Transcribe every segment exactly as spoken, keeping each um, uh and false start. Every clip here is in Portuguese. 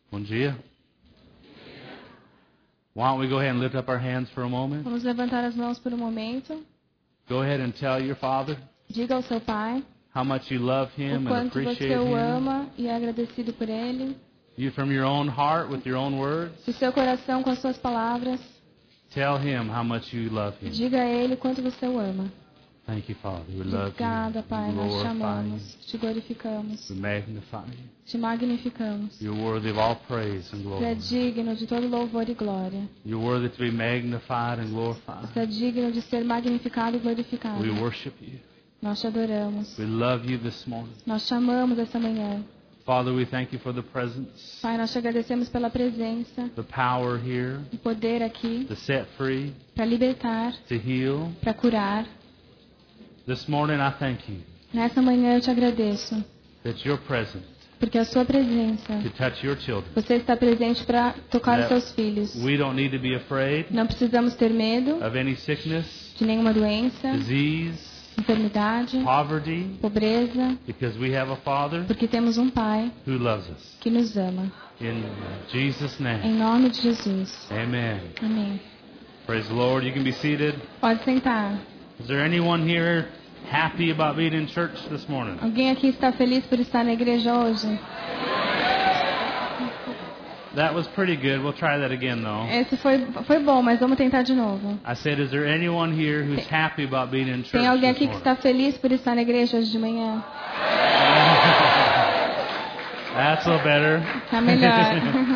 Bom dia. Why don't we go ahead and lift up our hands for a moment? Vamos levantar as mãos por um momento. Go ahead and tell your Father Diga ao seu Pai how much you love o Him and quanto appreciate você o Him. ama e é agradecido por Ele. You from your own heart with your own words. Do seu coração com as suas palavras. Tell Him how much you love Him. Diga a Ele o quanto você o ama. Thank you, Father. We love Obrigada, you. Pai. We Nós te glorify amamos, you. te glorificamos, We magnify you. te magnificamos. You're worthy of all praise and Você é glory. digno de todo louvor e glória. You're worthy to be magnified and glorified. Você é digno de ser magnificado e glorificado. We worship you. Nós te adoramos. We love you this morning. Nós te amamos essa manhã. Father, we thank you for the presence, Pai, nós te agradecemos pela presença, the power here, o poder aqui, to set free, para libertar, to heal. para curar. This morning I thank you Nessa manhã eu te agradeço, that you're present porque a sua presença, to touch your children. você está presente para tocar os That seus filhos. we don't need to be afraid Não precisamos ter medo of any sickness, de nenhuma doença, disease, enfermidade, poverty, pobreza, because we have a Father porque temos um Pai who loves us. que nos ama. In Jesus' name, Em nome de Jesus. amen. Amém. Praise the Lord. You can be seated. Pode sentar. Is there anyone here happy about being in church this morning? Alguém aqui está feliz por estar na igreja hoje? That was pretty good. We'll try that again, though. Esse foi, foi bom, mas vamos tentar de novo. I said, is there anyone here who's happy about being in church Tem alguém this aqui que morning? está feliz por estar na igreja hoje de manhã? That's a little better. Tá melhor.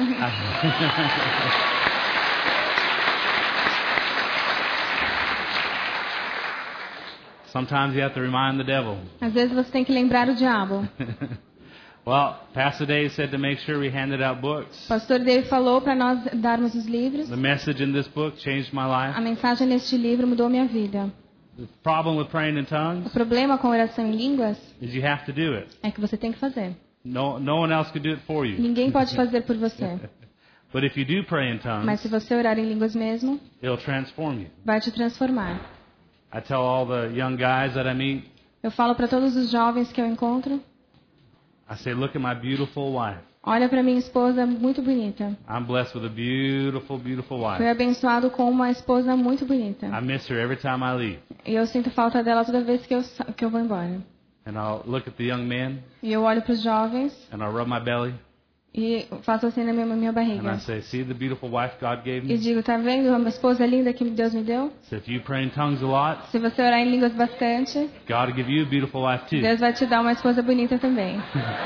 Sometimes you have to remind the devil. Às vezes você tem que lembrar o diabo. Well, Pastor Dave said to make sure we handed out books. O pastor Dave falou para nós darmos os livros. The message in this book changed my life. A mensagem neste livro mudou minha vida. The problem with praying in O tongues problema com oração em línguas is you have to do it. é que você tem que fazer. No, no one else could do it for you. Ninguém pode fazer por você. But if you do pray in Mas se tongues, você orar em línguas mesmo, it'll transform you. vai te transformar. I tell all the young guys that I meet, Eu falo para todos os jovens que eu encontro, I say, look at my beautiful wife. olha para minha esposa muito bonita. I'm blessed with a beautiful, beautiful Fui wife. abençoado com uma esposa muito bonita. I miss her every time I leave. E eu sinto falta dela toda vez que eu, sa- que eu vou embora. And I'll look at the young men E eu olho para os jovens and I'll rub my belly e faço assim na minha, minha and I barriga. say, see the beautiful wife God gave E me? digo, tá vendo uma esposa linda que Deus me deu? So if you pray in tongues a lot, Se você orar em línguas bastante, God will give you a beautiful wife too. Deus vai te dar uma esposa bonita também.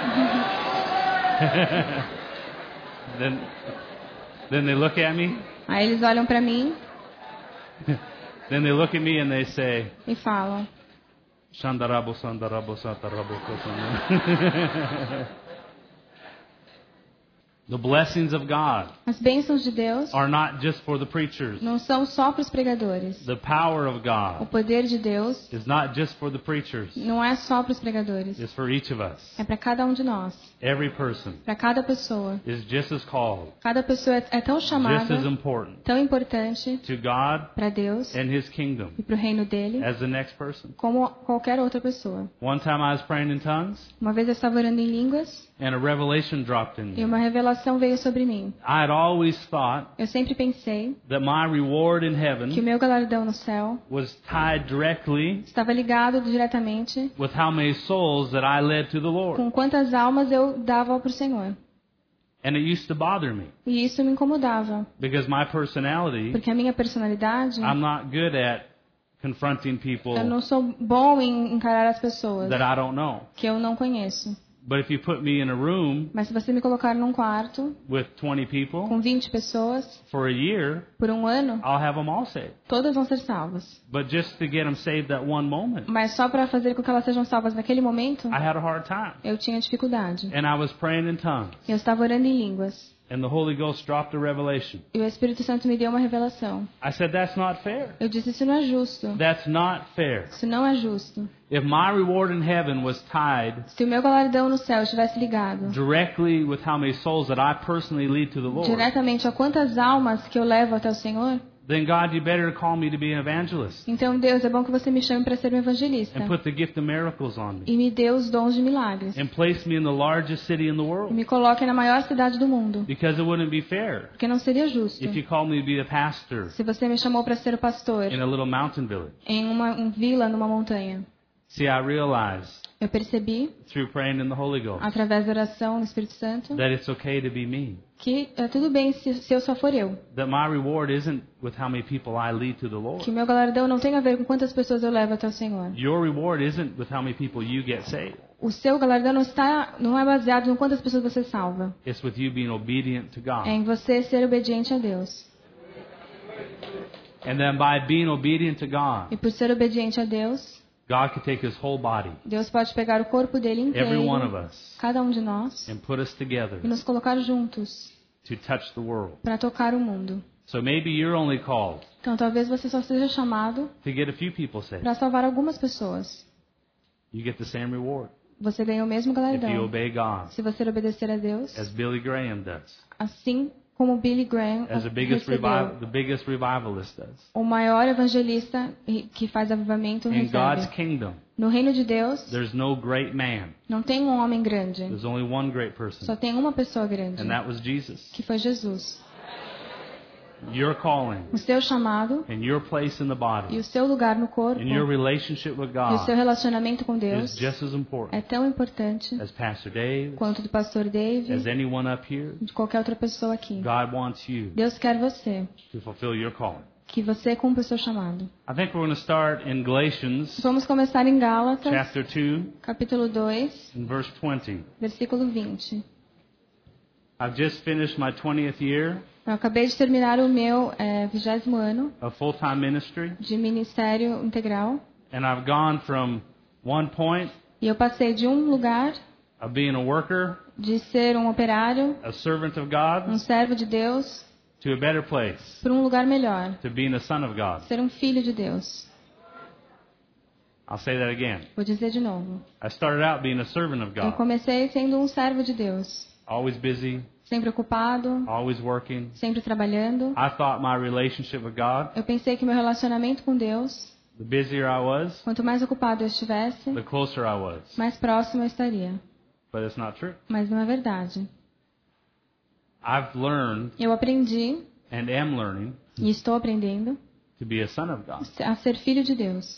then, then they look at me. Aí eles olham para mim Then they look at me and they say, e falam, Shandarabo, Sandarabo, Santarabo, Kosandarabo. The blessings of God as bênçãos de Deus are not just for the preachers. não são só para os pregadores. The power of O God poder de Deus is not just for the preachers. não é só para os pregadores. It's for each of us. É para cada um de nós. Every person Para cada pessoa. is just as called, Cada pessoa é tão just chamada, as important tão importante to God para Deus and His kingdom e para o reino dele, as the next person. como qualquer outra pessoa. One time I was praying in tongues Uma vez eu estava orando em línguas and a revelation dropped in e me. uma revelação veio sobre mim. I had always thought Eu sempre pensei that my reward in que o heaven meu galardão no céu was tied directly estava ligado diretamente with how many souls that I led to the Lord. com quantas almas eu dava para o Senhor. And it used to bother me E isso me incomodava, because my personality, porque a minha personalidade, I'm not good at confronting people eu não sou bom em encarar as pessoas that I don't know. que eu não conheço. But if you put me in a room Mas se você me colocar num quarto with twenty people com vinte pessoas for a year, por um ano, I'll have them all saved. todas vão ser salvas. But just to get them saved that one moment, Mas só para fazer com que elas sejam salvas naquele momento, I had a hard time. eu tinha dificuldade. And I was praying in tongues. Eu estava orando em línguas. And the Holy Ghost dropped a revelation. E o Espírito Santo me deu uma revelação. I said, that's not fair. Eu disse, isso não é justo. That's not fair. Isso não é justo. If my reward in heaven was tied Se o meu galardão no céu estivesse ligado directly with how many souls that I personally lead to the Lord, diretamente a quantas almas que eu levo até o Senhor, then God, you better call me to be an evangelist Então, Deus, é bom que você me chame para ser um evangelista. and put the gift of miracles on me E me dê os dons de milagres. and place me in the largest city in the E world. me coloque na maior cidade do mundo. Because it wouldn't be fair Porque não seria justo if you called me to be a pastor se você me chamou para ser o pastor in a little mountain village. em uma um vila numa montanha. See, I realize Eu percebi, through praying in the Holy Ghost através da oração no Espírito Santo, that it's okay to be me. que é tudo bem se, se eu só for eu. That my reward isn't with how many people I lead to the Que Lord. meu galardão não tem a ver com quantas pessoas eu levo até o Senhor. Your reward isn't with how many people you get saved. O seu galardão não está, não é baseado em quantas pessoas você salva. It's with you being obedient to É God. em você ser obediente a Deus. And then by being obedient to God, E por ser obediente a Deus, God can take His whole body, Deus pode pegar o corpo dele every one of inteiro, us, cada um de nós, and put us together e nos colocar juntos to touch the world. para tocar o mundo. So maybe you're only called Então talvez você só seja chamado to get a few people saved. para salvar algumas pessoas. You get the same reward Você ganha o mesmo if you galardão obey God, se você obedecer a Deus, as Billy Graham does, assim como Billy Graham as the biggest revival, recebeu. the biggest revivalist does. O maior evangelista que faz avivamento In God's recebe. kingdom, No reino de Deus, there's no great man. não tem um homem grande. There's only one great Só person, tem uma pessoa grande, and that was Jesus. que foi Jesus. Your calling O seu chamado and your place in the e body o seu lugar no corpo and your relationship with e o seu God relacionamento com is Deus just as important é tão importante as Pastor Dave, quanto do pastor Dave as anyone up here. e de qualquer outra pessoa aqui. God wants you Deus quer você, to fulfill your calling. que você cumpra o seu chamado. I think we're going to start in Galatians Vamos começar em Gálatas, chapter two capítulo dois, and verse twenty. versículo vinte. I've just finished my twentieth year Eu acabei de terminar o meu é, vigésimo ano of full-time ministry, de ministério integral and I've gone from one point e eu passei de um lugar of being a worker, de ser um operário, a servant of God, um servo de Deus, to a better place, para um lugar melhor, to being a son of God. ser um filho de Deus. I'll say that again. Vou dizer de novo. I started out being a servant of Eu God, comecei sendo um servo de Deus, always busy, sempre ocupado, always working. sempre trabalhando. I thought my relationship with God, Eu pensei que meu relacionamento com Deus, the busier I was, quanto mais ocupado eu estivesse, the closer I was. mais próximo eu estaria. But it's not true. Mas não é verdade. I've learned Eu aprendi, and am learning e estou aprendendo, to be a son of God. a ser filho de Deus.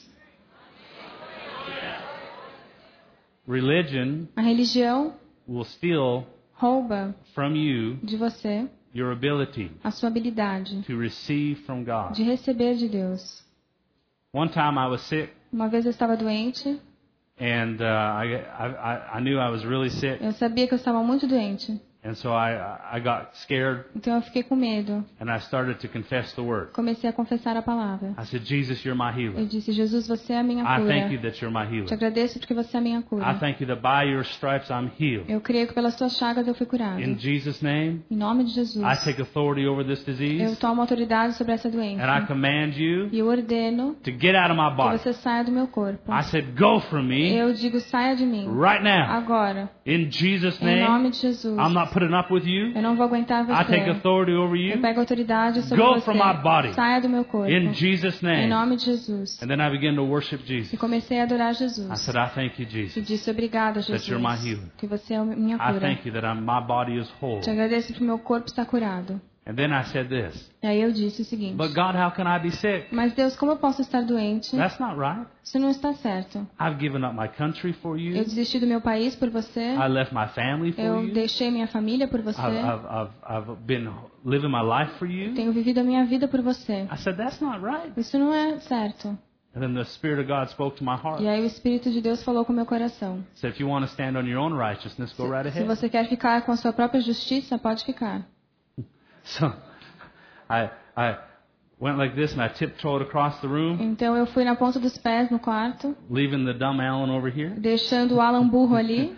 Religion A religião will steal rouba from you de você your ability a sua habilidade to receive from God. de receber de Deus. One time I was sick, Uma vez eu estava doente, and uh, I, I I knew I was really sick, eu sabia que eu estava muito doente, and so I I got scared, então eu fiquei com medo. and I started to confess the word. Comecei a confessar a palavra. I said, Jesus, you're my Eu healer. disse, Jesus, você é a minha I thank you cura. that you're my Te healer. agradeço porque você é a minha I cura. thank you that by your stripes I'm healed. Eu creio que pelas tuas chagas eu fui curado. In Jesus' name, Em nome de Jesus. I take authority over this Eu disease, tomo autoridade sobre essa and I doença. command you E eu ordeno to get out of my que body. você saia do meu corpo. I said, go from me Eu digo, saia de mim. right now. Agora. In Jesus' Em nome name, de Jesus. I'm not putting up with you. Eu não vou aguentar I take você. authority over Eu you. pego autoridade sobre Go você. from my body. Saia do meu corpo. In Jesus' Em name. nome de Jesus. And then I began to worship E Jesus. comecei a adorar I Jesus. said, I thank you, E Jesus. disse, obrigada, That you're my Jesus. healer. Que você é a minha I cura. thank you that I'm, my body is whole. Te agradeço porque meu corpo está curado. And then I said this, E aí eu disse o seguinte. but God, how can I be sick? Mas Deus, como eu posso estar doente? That's not right. Isso não está certo. I've given up my country for Eu you. desisti do meu país por você. I left my family for Eu you. deixei minha família por você. I've, I've, I've, I've been living my life for you. Tenho vivido a minha vida por você. I said, that's not right. Isso não é certo. And then the Spirit of God spoke to my heart. E aí o Espírito de Deus falou com o meu coração. Said, if you want to stand on your own righteousness, go right Se ahead. você quer ficar com a sua própria justiça, pode ficar. So I, I went like this and I tiptoed across the room, Então eu fui na ponta dos pés no quarto, leaving the dumb Alan over here. deixando o Alan burro ali.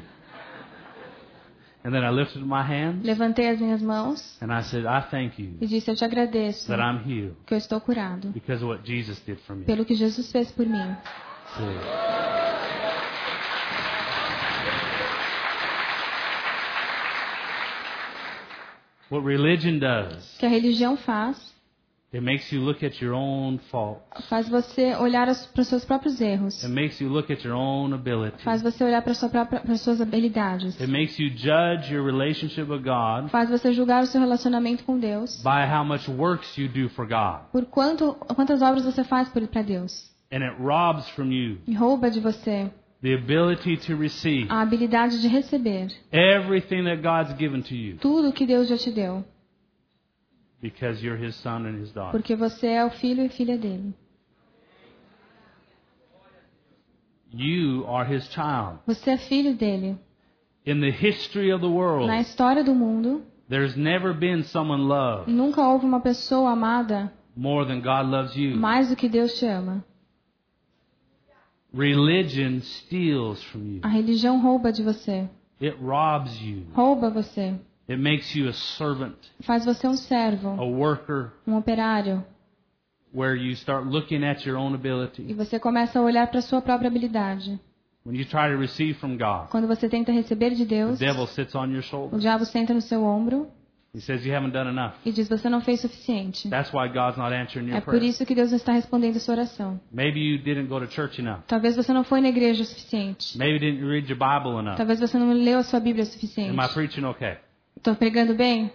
And then I lifted my hands Levantei as minhas mãos and I said, I thank you e disse, eu te agradeço that I'm healed que eu estou curado. because of what Jesus did for me. Pelo que Jesus fez por mim. See. What religion does O que a religião faz It makes you look at your own faults. Faz você olhar para os seus próprios erros. It makes you look at your own ability. Faz você olhar para sua própria, para suas habilidades. It makes you judge your relationship with God. Faz você julgar o seu relacionamento com Deus. By how much works you do for God. Por quanto, quantas obras você faz para Deus. And it robs from you E rouba de você the ability to receive a habilidade de receber everything that God's given to you. Tudo que Deus já te deu. Because you're His son and His daughter. Porque você é o filho e filha dele. You are His child. Você é filho dele. In the history of the world, Na história do mundo, there's never been someone loved nunca houve uma pessoa amada more than God loves you. mais do que Deus te ama. Religion steals from you. A religião rouba de você. It robs you. Rouba você. It makes you a servant, Faz você um a servo, worker, um operário. where you start looking at your own E ability. você começa a olhar para a sua própria habilidade. When you try to receive from God, Quando você tenta receber de the Deus, devil sits on your o shoulder. diabo senta no seu ombro He says you haven't done enough. e diz: você não fez o suficiente. That's why God's not answering É your por prayer. isso que Deus não está respondendo a sua oração. Maybe you didn't go to church enough. Talvez você não foi na igreja o suficiente. Maybe you didn't read your Bible enough. Talvez você não leu a sua Bíblia o suficiente. Am I preaching okay? Estou pregando bem?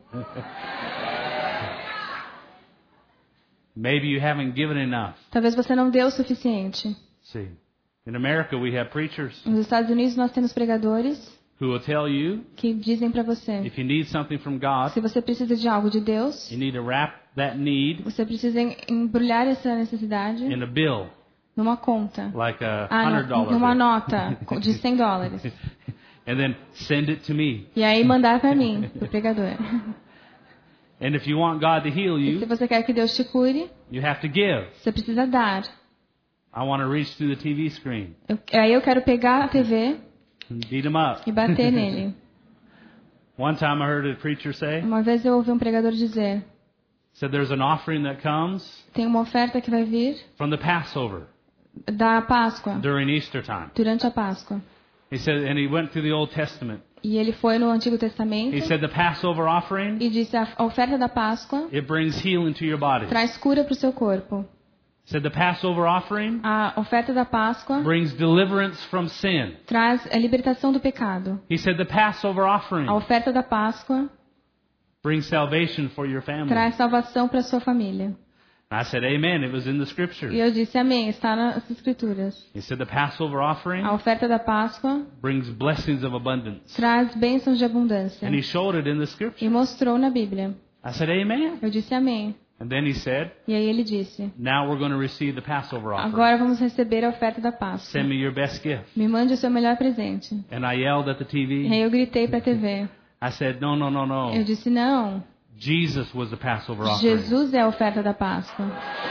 Maybe you haven't given enough. Talvez você não deu o suficiente. See, in America we have preachers Nos Estados Unidos nós temos pregadores who will tell you que dizem para você: if you need something from God, se você precisa de algo de Deus, you need to wrap that need você precisa embrulhar essa necessidade in a bill, numa conta. like a Ah, hundred no- dollar numa bill. nota de cem dólares. And then send it to me. E aí mandar para mim, pro pregador. And if you want God to heal E se you, você quer que Deus te cure, you have to give. você precisa dar. I want to reach through the T V screen Eu, aí eu quero pegar a T V and beat him up. e bater nele. One time I heard a preacher say, Uma vez eu ouvi um pregador dizer: said there's an offering that comes tem uma oferta que vai vir from the Passover da Páscoa, during Easter time. durante a Páscoa. He said, and he went through the Old Testament. E ele foi no Antigo Testamento He said the Passover offering, e disse: a a oferta da Páscoa it brings healing to your body. traz cura para o seu corpo. Said the Passover offering A oferta da Páscoa brings deliverance from sin. traz a libertação do pecado. He said the Passover offering A oferta da Páscoa brings salvation for your family. traz salvação para sua família. I said, amen. It was in the scripture. E eu disse: amém, está nas Escrituras. He said the Passover offering A oferta da Páscoa brings blessings of abundance. traz bênçãos de abundância. And he showed it in the scripture. E mostrou na Bíblia. I said, amen. Eu disse: amém. And then he said, E aí ele disse: now we're going to receive the Passover offering. agora vamos receber a oferta da Páscoa. Send me your best gift. Me mande o seu melhor presente. And I yelled at the T E V. aí eu gritei para a T V. I said, no, no, no, no. Eu disse: não, Jesus was the Passover offering. Jesus é a oferta da Páscoa.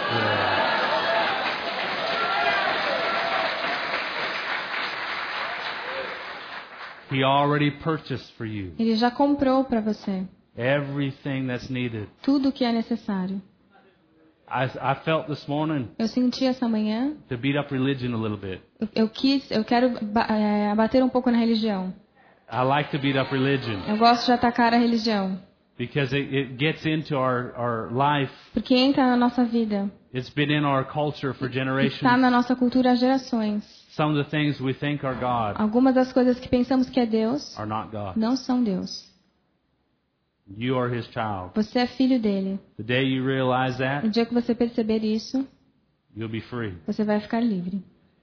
He already purchased for you Ele já comprou para você everything that's needed. tudo o que é necessário. I, I felt this morning Eu senti essa manhã, to beat up religion a little bit. eu, eu quis, eu quero ba- é, bater um pouco na religião. I like to beat up religion Eu gosto de atacar a religião, because it, it gets into our, our life. porque entra na nossa vida, It's been in our culture for está generations. na nossa cultura há gerações. Some of the things we think are God Algumas das coisas que pensamos que é Deus are not God. não são Deus. You are His child. Você é filho dele. The day you realize No that, dia que você perceber isso, you'll be free. você vai ficar livre.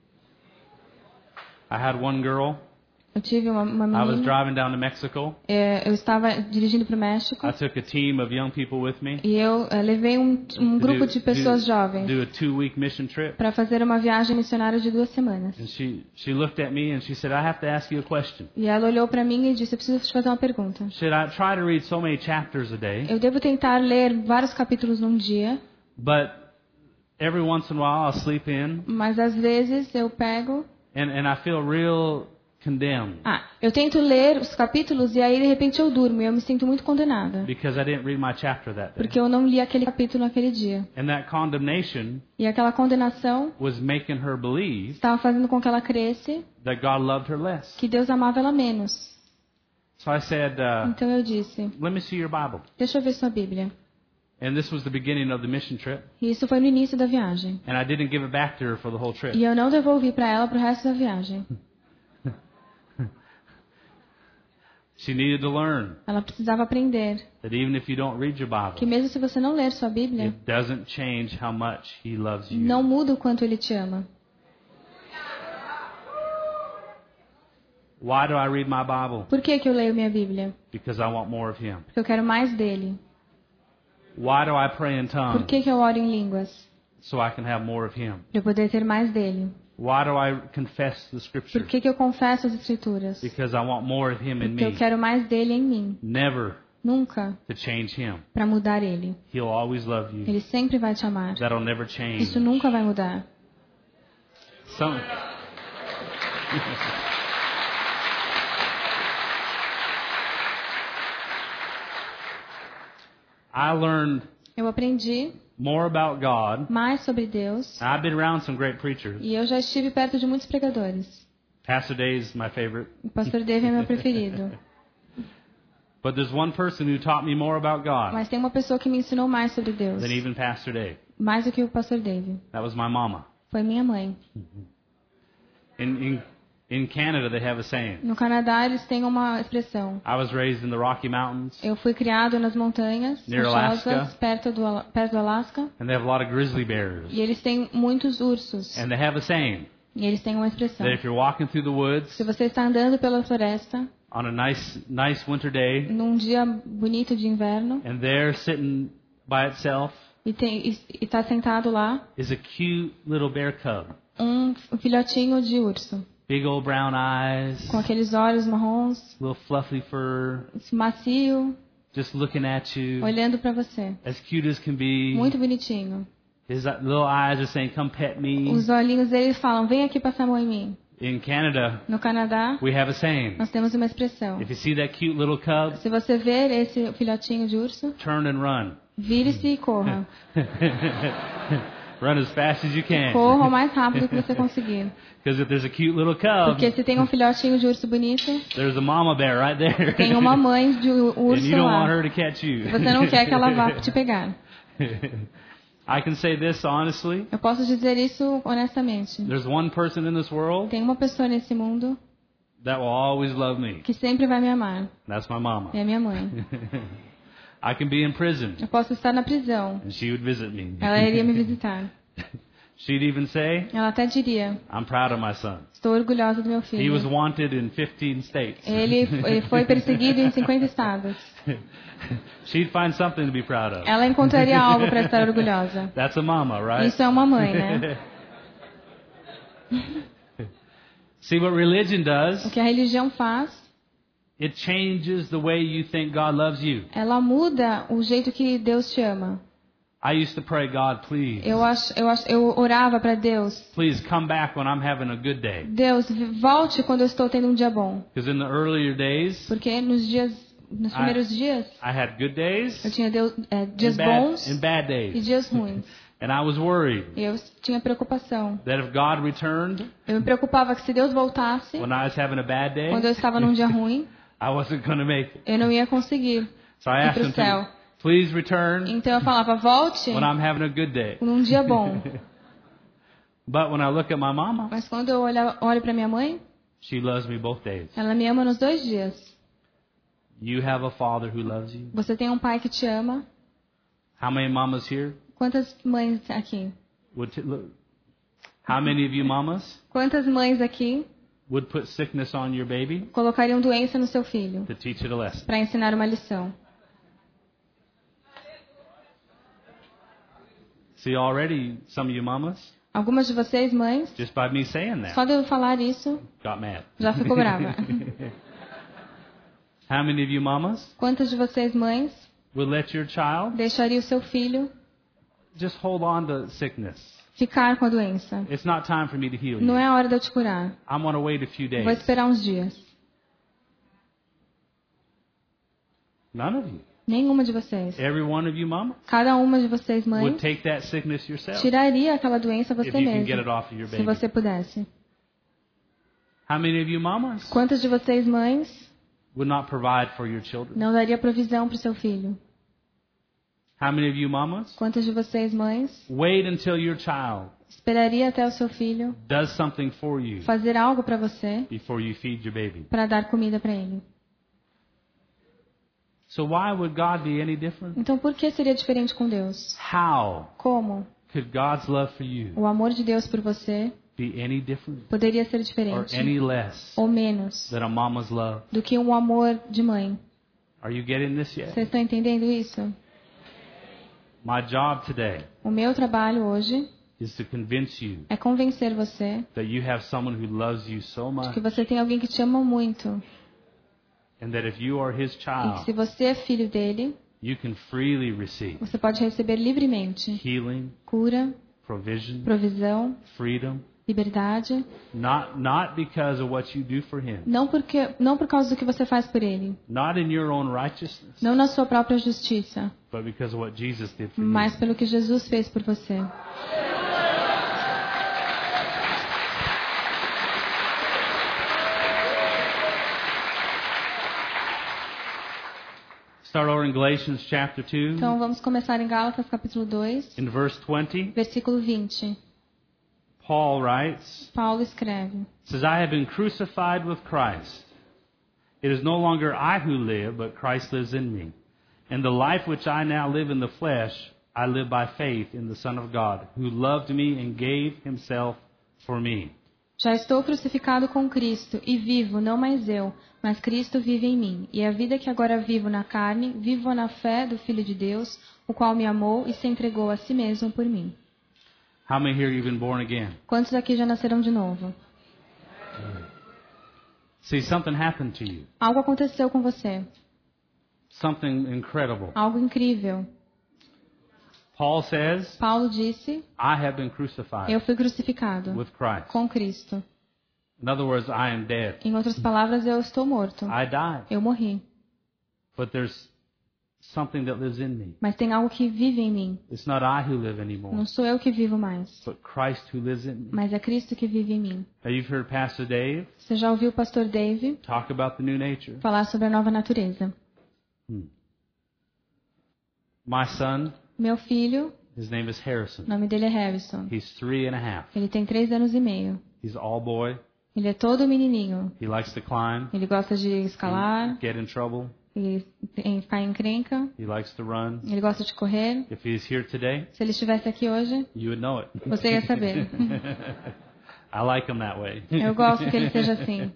I had one girl. Eu tive uma, uma I was menina, driving down to Mexico. é, eu estava dirigindo para o México I took a team of young people with me e eu é, levei um, um to grupo do, de pessoas do, jovens do a two-week mission trip. para fazer uma viagem missionária de duas semanas. And she, she looked at me and she said, I have to ask you a question. E ela olhou para mim e disse: eu preciso te fazer uma pergunta. Should I try to read so many chapters a day, Eu devo tentar ler vários capítulos num dia, but every once in a while I'll sleep in mas às vezes eu pego... and, and I feel real condemned Ah, eu tento ler os capítulos e aí de repente eu durmo e eu me sinto muito condenada. because I didn't read my chapter that day. Porque eu não li aquele capítulo naquele dia. And that condemnation E aquela condenação was making her believe estava fazendo com que ela cresce that God loved her less. que Deus amava ela menos. So I said, uh, Então eu disse: let me see your Bible. deixa eu ver sua Bíblia. And this was the beginning of the mission trip. E isso foi no início da viagem. And I didn't give it back to her for the whole trip. E eu não devolvi para ela pro resto da viagem. She needed to learn Ela precisava aprender that even if you don't read your que Bible, mesmo se você não ler sua Bíblia, it doesn't change how much He loves you. não muda o quanto Ele te ama. Why do I read my Bible? Por que que eu leio minha Bíblia? Because I want more of Him. Porque eu quero mais dele. Why do I pray in Por tongues? que que eu oro em línguas? So I can have more of Him. Para eu poder ter mais dele. Why do I confess the Por Scriptures? que que eu confesso as Escrituras? Because I want more of Him in Porque eu me. quero mais dele em mim. Never Nunca to change Him. para mudar ele. He'll always love you. Ele sempre vai te amar. That'll never change. Isso nunca vai mudar. Some... I learned Eu aprendi more about God. mais sobre Deus. I've been around some great preachers. E eu já estive perto de muitos pregadores. Pastor Dave's my favorite. O pastor Dave é meu preferido. But there's one person who taught me more about God Mas tem uma pessoa que me ensinou mais sobre Deus. than even Pastor Dave. Mais do que o pastor Dave. That was my mama. Foi minha mãe. In, in, in Canada, they have a saying. No Canadá, eles têm uma expressão. I was raised in the Rocky Mountains, Eu fui criado nas montanhas Near rochosas, Alaska. perto do, Ala- perto do Alasca. and they have a lot of grizzly bears. E eles têm muitos ursos. And they have a saying E eles têm uma expressão. that if you're walking through the woods Se você está andando pela floresta, on a nice, nice winter day, num dia bonito de inverno, and there sitting by itself e está sentado lá is a cute little bear cub, um filhotinho de urso, big old brown eyes, com aqueles olhos marrons, little fluffy fur, macio, just looking at you, olhando para você. as cute as can be. Muito bonitinho. His little eyes are saying, "Come pet me." Os olhinhos dele falam, vem aqui passar a mão em mim. In Canada, No Canadá, we have a saying: nós temos uma expressão. if you see that cute little cub, Se você ver esse filhotinho de urso, turn and run. vire-se e corra. Run as fast as you can. Corra o mais rápido que você conseguir. Because if there's a cute little cub, Porque se tem um filhotinho de urso bonito, there's a mama bear right there. tem uma mãe de And urso you don't lá. want her to catch you. Você não quer que ela vá te pegar. I can say this honestly. Eu posso dizer isso honestamente. There's one person in this world Tem uma pessoa nesse mundo that will always love me. que sempre vai me amar. That's my mama. É a minha mãe. I can be in prison Eu posso estar na prisão. and she would visit me. Ela iria me visitar. She'd even say, Ela até diria, I'm proud of my son. estou orgulhosa do meu He was filho. wanted in fifteen states. Ele, ele foi perseguido em cinquenta estados. She'd find something to be proud of. Ela encontraria algo para estar orgulhosa. That's a mama, right? Isso é uma mãe, né? See what religion O does? que a religião faz, It changes the way you think God loves you. ela muda o jeito que Deus te ama. I used to pray, God, please, Eu, ach, eu, ach, eu orava para Deus, please come back when I'm having a good day. Deus, volte quando eu estou tendo um dia bom. Because in the earlier days, Porque nos dias, nos primeiros dias, I had good days eu tinha Deus, é, and dias bad, bons and bad e days. dias ruins. And I was worried E eu tinha preocupação. that if God returned Eu me preocupava que se Deus voltasse, when I was having a bad day, quando eu estava num dia ruim, I wasn't going to make it. eu não ia conseguir So I ir asked para o him céu. to please return Então eu falava, volte when I'm having a good day. num dia bom. But when I look at my mama, Mas quando eu olho, olho para minha mãe, she loves me both days. ela me ama nos dois dias. You have a father who loves you. Você tem um pai que te ama. How many mamas here Quantas mães aqui? would t- look? How many of you mamas Quantas mães aqui would put sickness on your baby colocariam doença no seu filho to teach it a lesson? para ensinar uma lição? See, already some of you mamas, Algumas de vocês, mães, just by me saying só that, de eu falar isso, got mad. já ficou brava. How many of you mamas Quantas de vocês, mães, would let your child deixaria o seu filho just hold on to sickness? ficar com a doença? It's not time for me to heal Não you. é a hora de eu te curar. I'm going to wait a few Vou days. esperar uns dias. None of you. Nenhuma de vocês. Every one of you mamas Cada uma de vocês, would mães, take that sickness yourself tiraria aquela doença if você you can get it mesma, off of your se baby. você pudesse. How many of you mamas Quantas de vocês, mães, would not provide for your children? não daria provisão para o seu filho? How many of you mamas? Quantas de vocês, mães, Wait until your child esperaria até o seu filho does something for you fazer algo para você before you feed your baby. para dar comida para ele? So why would God be any different? Então por que seria diferente com Deus? How Como could God's love for you o amor de Deus por você be any different poderia ser or diferente any less ou menos than a mama's love? do que um amor de mãe? Are you getting this yet? Vocês estão entendendo isso? My job today O meu trabalho hoje is to convince you é convencer você that you have someone who loves you so de much, que você tem alguém que te ama muito and that if you are his e que child, se você é filho dele, you can freely receive você pode receber livremente healing, cura, provision, provisão, freedom, liberdade, not not because of what you do for him, não porque não por causa do que você faz por ele, not in your own righteousness, não na sua própria justiça, but because of what Jesus did for mas you. pelo que Jesus fez por você. Start over in Galatians chapter two, Então vamos começar em Gálatas capítulo dois, in verse twenty. versículo vinte. Paul writes, Paulo escreve: says, I have been crucified with Christ. It is no longer I who live, but Christ lives in me. And the life which I now live in the flesh, I live by faith in the Son of God, who loved me and gave himself for me. Já estou crucificado com Cristo e vivo, não mais eu, mas Cristo vive em mim. E a vida que agora vivo na carne, vivo na fé do Filho de Deus, o qual me amou e se entregou a si mesmo por mim. How many here you've been born again? Quantos aqui já nasceram de novo? See, something happened to you. Algo aconteceu com você. Something incredible. Algo incrível. Paul says, Paulo disse: I have been crucified eu fui crucificado with Christ. com Cristo. In other words, I am dead. Em outras palavras, eu estou morto. I died. Eu morri. But there's something that lives in me. Mas tem algo que vive em mim. It's not I who live anymore, Não sou eu que vivo mais, but Christ who lives in me. mas é Cristo que vive em mim. Now you've heard Pastor Dave Você já ouviu o pastor Dave talk about the new nature. falar sobre a nova natureza? Hmm. My son, Meu filho, his name is Harrison. o nome dele é Harrison. He's three and a half. Ele tem três anos e meio. He's all boy. Ele é todo menininho. He likes to climb, Ele gosta de escalar, get in trouble. ele em- ficar em encrenca, He likes to run. ele gosta de correr. If he's here today, Se ele estivesse aqui hoje, you would know it. você ia saber. I like him that way. Eu gosto que ele seja assim.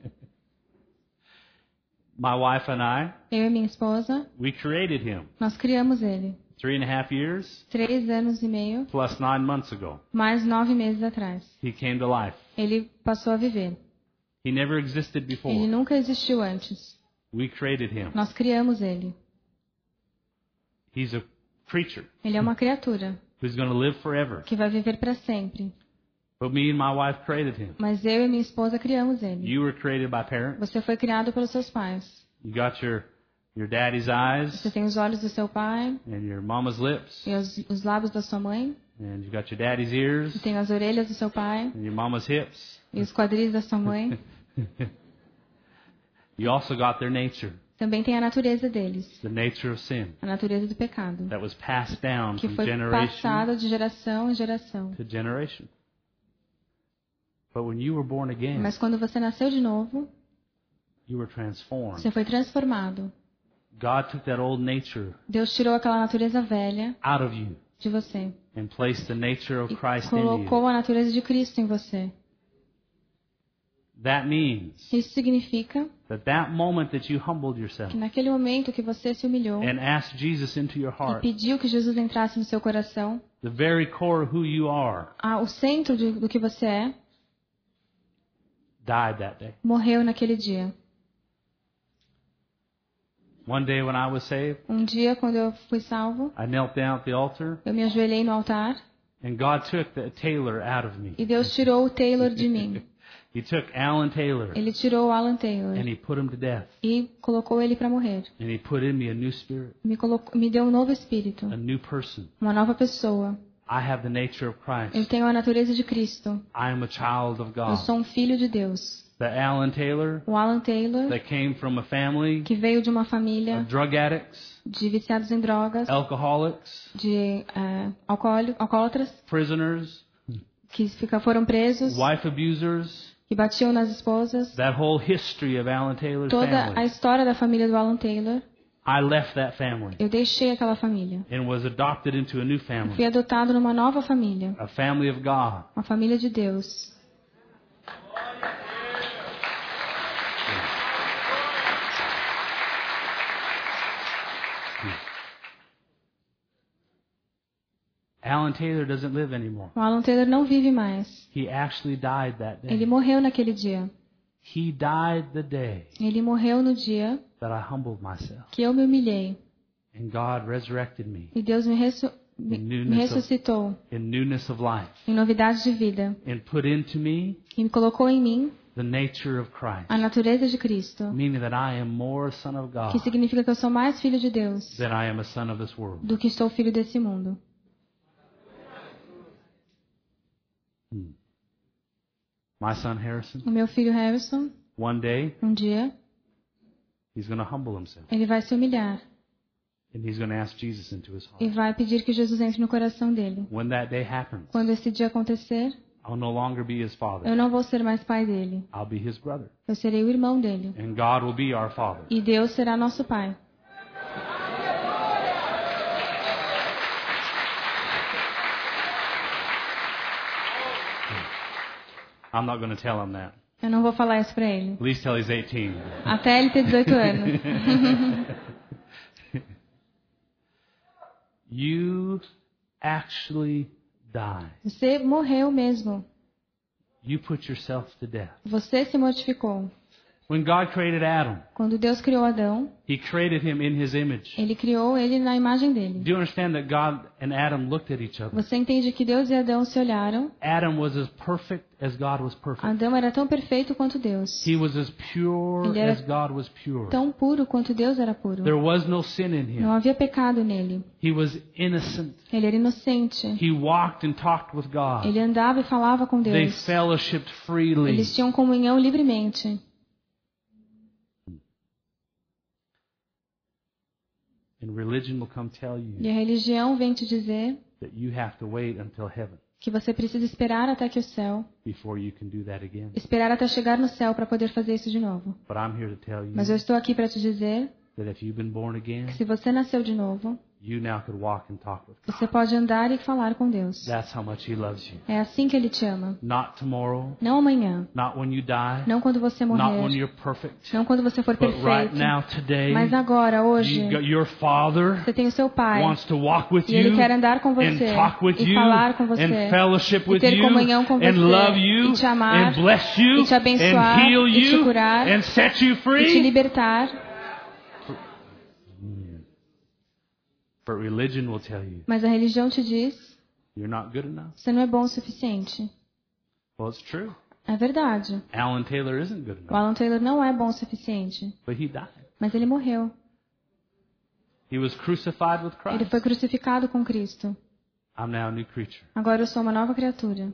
My wife and I, Eu e minha esposa, we created him nós criamos ele. three and a half years Três anos e meio, plus nine months ago. mais nove meses atrás. He came to life. Ele passou a viver. He never existed Ele before. nunca existiu antes. We created him. Nós criamos ele. He's a creature Ele é uma criatura who's going to live forever. que vai viver para sempre. But me and my wife created him. Mas eu e minha esposa criamos ele. You were created by parents. Você foi criado pelos seus pais. You got your your daddy's eyes Você tem os olhos do seu pai and your mama's lips, e os, os lábios da sua mãe. and you got your daddy's ears E tem as orelhas do seu pai and your mama's hips. e os quadris da sua mãe. You also got their nature, Também tem a natureza deles, the nature of sin a natureza do pecado, that was passed down que from foi generation passada de geração em geração. to generation. But when you were born again, Mas quando você nasceu de novo, you were transformed. você foi transformado. God took that old nature Deus tirou aquela natureza velha out of you de você and placed the nature of e Christ in you. colocou a natureza de Cristo em você. That means Isso significa that that moment that you humbled yourself que naquele momento que você se humilhou and asked Jesus into your e heart, pediu que Jesus entrasse no seu coração, the very core of who you are ah, o centro de, do que você é, died that day. morreu naquele dia. One day when I was saved, Um dia, quando eu fui salvo, I knelt down at the altar eu me ajoelhei no altar and God took the Taylor out of me. e Deus tirou o Taylor de mim. He took Alan Taylor Ele tirou o Alan Taylor and he put him to death. e colocou ele para morrer. And he put in me a new spirit, Me, colocou, me deu um novo espírito, a new person. uma nova pessoa. I have the nature of Eu Christ. tenho a natureza de Cristo. I am a child of Eu God. sou um filho de Deus. The Alan Taylor O Alan Taylor, that came from a family que veio de uma of família drug addicts, de viciados em drogas, alcoholics, de é, alcoóli- alcoólatras, prisoners, que fica, foram presos, wife abusers, que batiam nas esposas. that whole history of Alan Taylor's Toda a family. história da família do Alan Taylor, I left that family eu deixei aquela família. and was adopted into a new Fui family, adotado numa nova família, a family of God. uma família de Deus. Alan Taylor doesn't live anymore. O Alan Taylor não vive mais. He actually died that Ele day. morreu naquele dia. He died the day Ele morreu no dia that I humbled myself. que eu me humilhei. And God resurrected me E Deus me, ressu- me- me ressuscitou in newness of life em novidade de vida. and put into me E me colocou em mim the nature of Christ, a natureza de Cristo. meaning that I am more a son of God Que significa que eu sou mais filho de Deus than I am a son of this world. do que sou filho desse mundo. My son Harrison, O meu filho Harrison, one day, um dia, he's going to humble himself ele vai se humilhar and he's going to ask Jesus into his e heart. vai pedir que Jesus entre no coração dele. When that day happens, Quando esse dia acontecer, I'll no longer be his father. eu não vou ser mais pai dele. I'll be his brother. Eu serei o irmão dele. And God will be our father. E Deus será nosso pai. I'm not going to tell him that. Eu não vou falar isso pra ele. At least till he's eighteen. Até ele ter dezoito anos. You actually died. Você morreu mesmo. You put yourself to death. Você se mortificou. When God created Adam, Quando Deus criou Adão, He created him in His image. Ele criou ele na imagem dele. Do you understand that God and Adam looked at each other? Você entende que Deus e Adão se olharam? Adam was as perfect as God was perfect. Adão era tão perfeito quanto Deus. He was as pure Ele era as God was pure. Tão puro quanto Deus era puro. There was no sin in Não him. havia pecado nele. He was innocent. Ele era inocente. He walked and talked with God. Ele andava e falava com They Deus. fellowshipped freely. Eles tinham comunhão livremente. And religion will come tell you E a religião vem te dizer that you have to wait until heaven que você precisa esperar até que o céu, before you can do that again. esperar até chegar no céu para poder fazer isso de novo. But I'm here to tell you Mas eu estou aqui para te dizer that if you've been born again, que se você nasceu de novo, you now could walk and talk with God. você pode andar e falar com Deus. That's how much He loves you. É assim que Ele te ama. Not tomorrow, Não amanhã, not when you die, não quando você not when morrer, you're perfect, não quando você for but right perfeito, now, today, mas agora, hoje, you got, your Father você tem o seu Pai wants to walk with e Ele you quer andar com and você talk with e you falar com and você fellowship e with ter you comunhão com and você love you e te amar and bless you e te abençoar and heal e te you curar and set you e te free. libertar. But religion will tell you Mas a religião te diz, you're not good enough. você não é bom o suficiente. Well, it's true. É verdade. Alan Taylor isn't good O enough, Alan Taylor não é bom o suficiente, but he died. mas ele morreu. He was crucified with Ele Christ. foi crucificado com Cristo. I'm now a new creature. Agora eu sou uma nova criatura.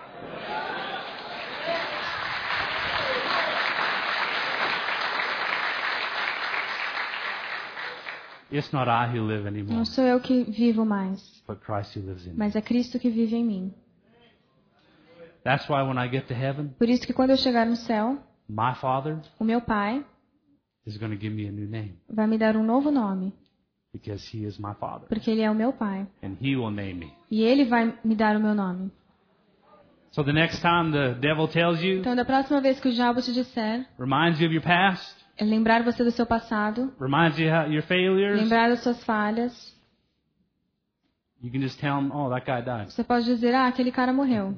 It's not I who live Não anymore, sou eu que vivo mais, but Christ who lives in me. mas é Cristo que vive em mim. That's why when I get to heaven, Por isso que quando eu chegar no céu, my Father o meu Pai is going to give me a new name vai me dar um novo nome, because He is my Father, porque Ele é o meu Pai. and He will name me. E Ele vai me dar o meu nome. So the next time the devil tells you, Então, da próxima vez que o diabo te disser, reminds you of your past, é lembrar você do seu passado, reminds you of your failures, lembrar das suas falhas, you can just tell him, oh, that guy died. você pode dizer, ah, aquele cara morreu.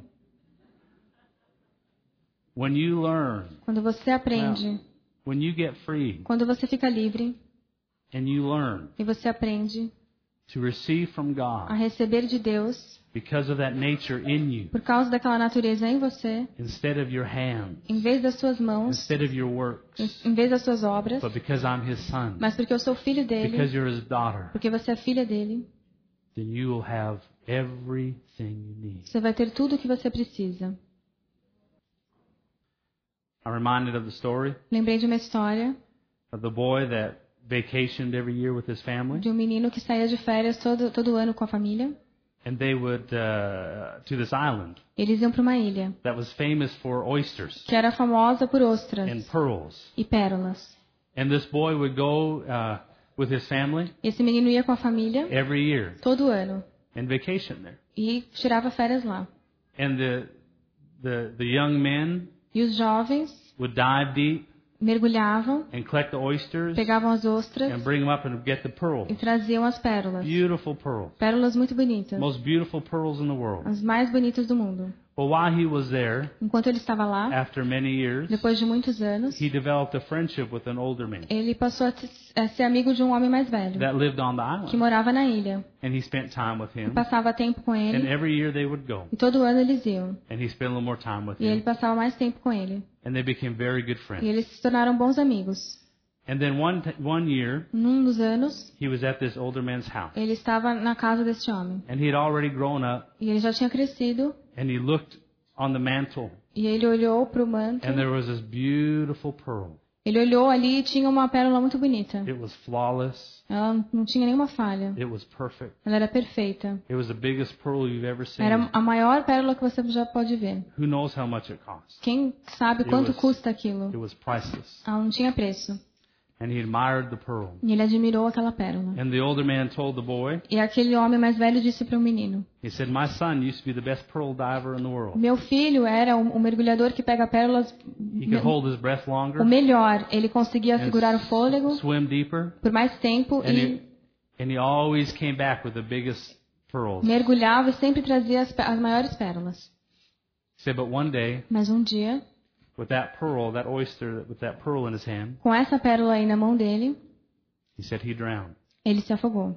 When you learn, Quando você aprende, when you get free, quando você fica livre and you learn e você aprende to receive from a God receber de Deus, because of that nature in you, por causa daquela natureza em você, instead of your hands, em vez das suas mãos, instead of your works, em vez das suas obras, but because I'm His son, mas porque eu sou filho dele, because you're His daughter, porque você é filha dele, then you will have everything you need. você vai ter tudo o que você precisa. I'm reminded of the story Lembrei de uma história of the boy that vacationed every year with his family, de um menino que saía de férias todo, todo ano com a família. and they would uh, to this island Eles iam para uma ilha that was famous for oysters que era famosa por ostras and pearls. e pérolas. And this boy would go uh, with his family Esse menino ia com a família every year todo ano and vacation there. e tirava férias lá. And the the the young men E os jovens would dive deep mergulhavam, and collect the oysters pegavam as ostras and bring them up and get the pearls. e traziam as pérolas. Beautiful pearls. Pérolas muito bonitas. Most beautiful pearls in the world. As mais bonitas do mundo. Well, while he was there, Enquanto ele estava lá, after many years, depois de muitos anos, he developed a friendship with an older man ele passou a t- a ser amigo de um homem mais velho, that lived on the que island. morava na ilha. And he spent time with E him. passava tempo com And ele, every year they would go. e todo ano eles iam. And he spent a little more time with E ele him. passava mais tempo com ele. And they became very good E friends. eles se tornaram bons amigos. And then one t- one year, Num dos anos, he was at this older man's house. ele estava na casa deste homem. And he had already grown up. E ele já tinha crescido. And he looked on the mantle. E ele olhou para o manto. And there was this beautiful pearl. Ele olhou ali e tinha uma pérola muito bonita. It was flawless. Ela não tinha nenhuma falha. It was perfect. Ela era perfeita. It was the biggest pearl you've ever seen. Era a maior pérola que você já pode ver. Who knows how much it cost? Quem sabe It quanto was- custa aquilo? It was priceless. Ela não tinha preço. And he admired the pearl. E ele admirou aquela pérola. And the older man told the boy, E aquele homem mais velho disse para o menino: he said, my son used to be the best pearl diver in the world. Meu filho era o, o mergulhador que pega pérolas He could hold his breath o longer melhor. Ele conseguia and segurar o fôlego swim deeper. por mais tempo And e he, and he always came back with the biggest pearls. He mergulhava e sempre trazia as, pé- as maiores pérolas. said, but one day, Mas um dia, with that pearl, that oyster, with that pearl in his hand, com essa pérola aí na mão dele, he said he drowned. ele se afogou.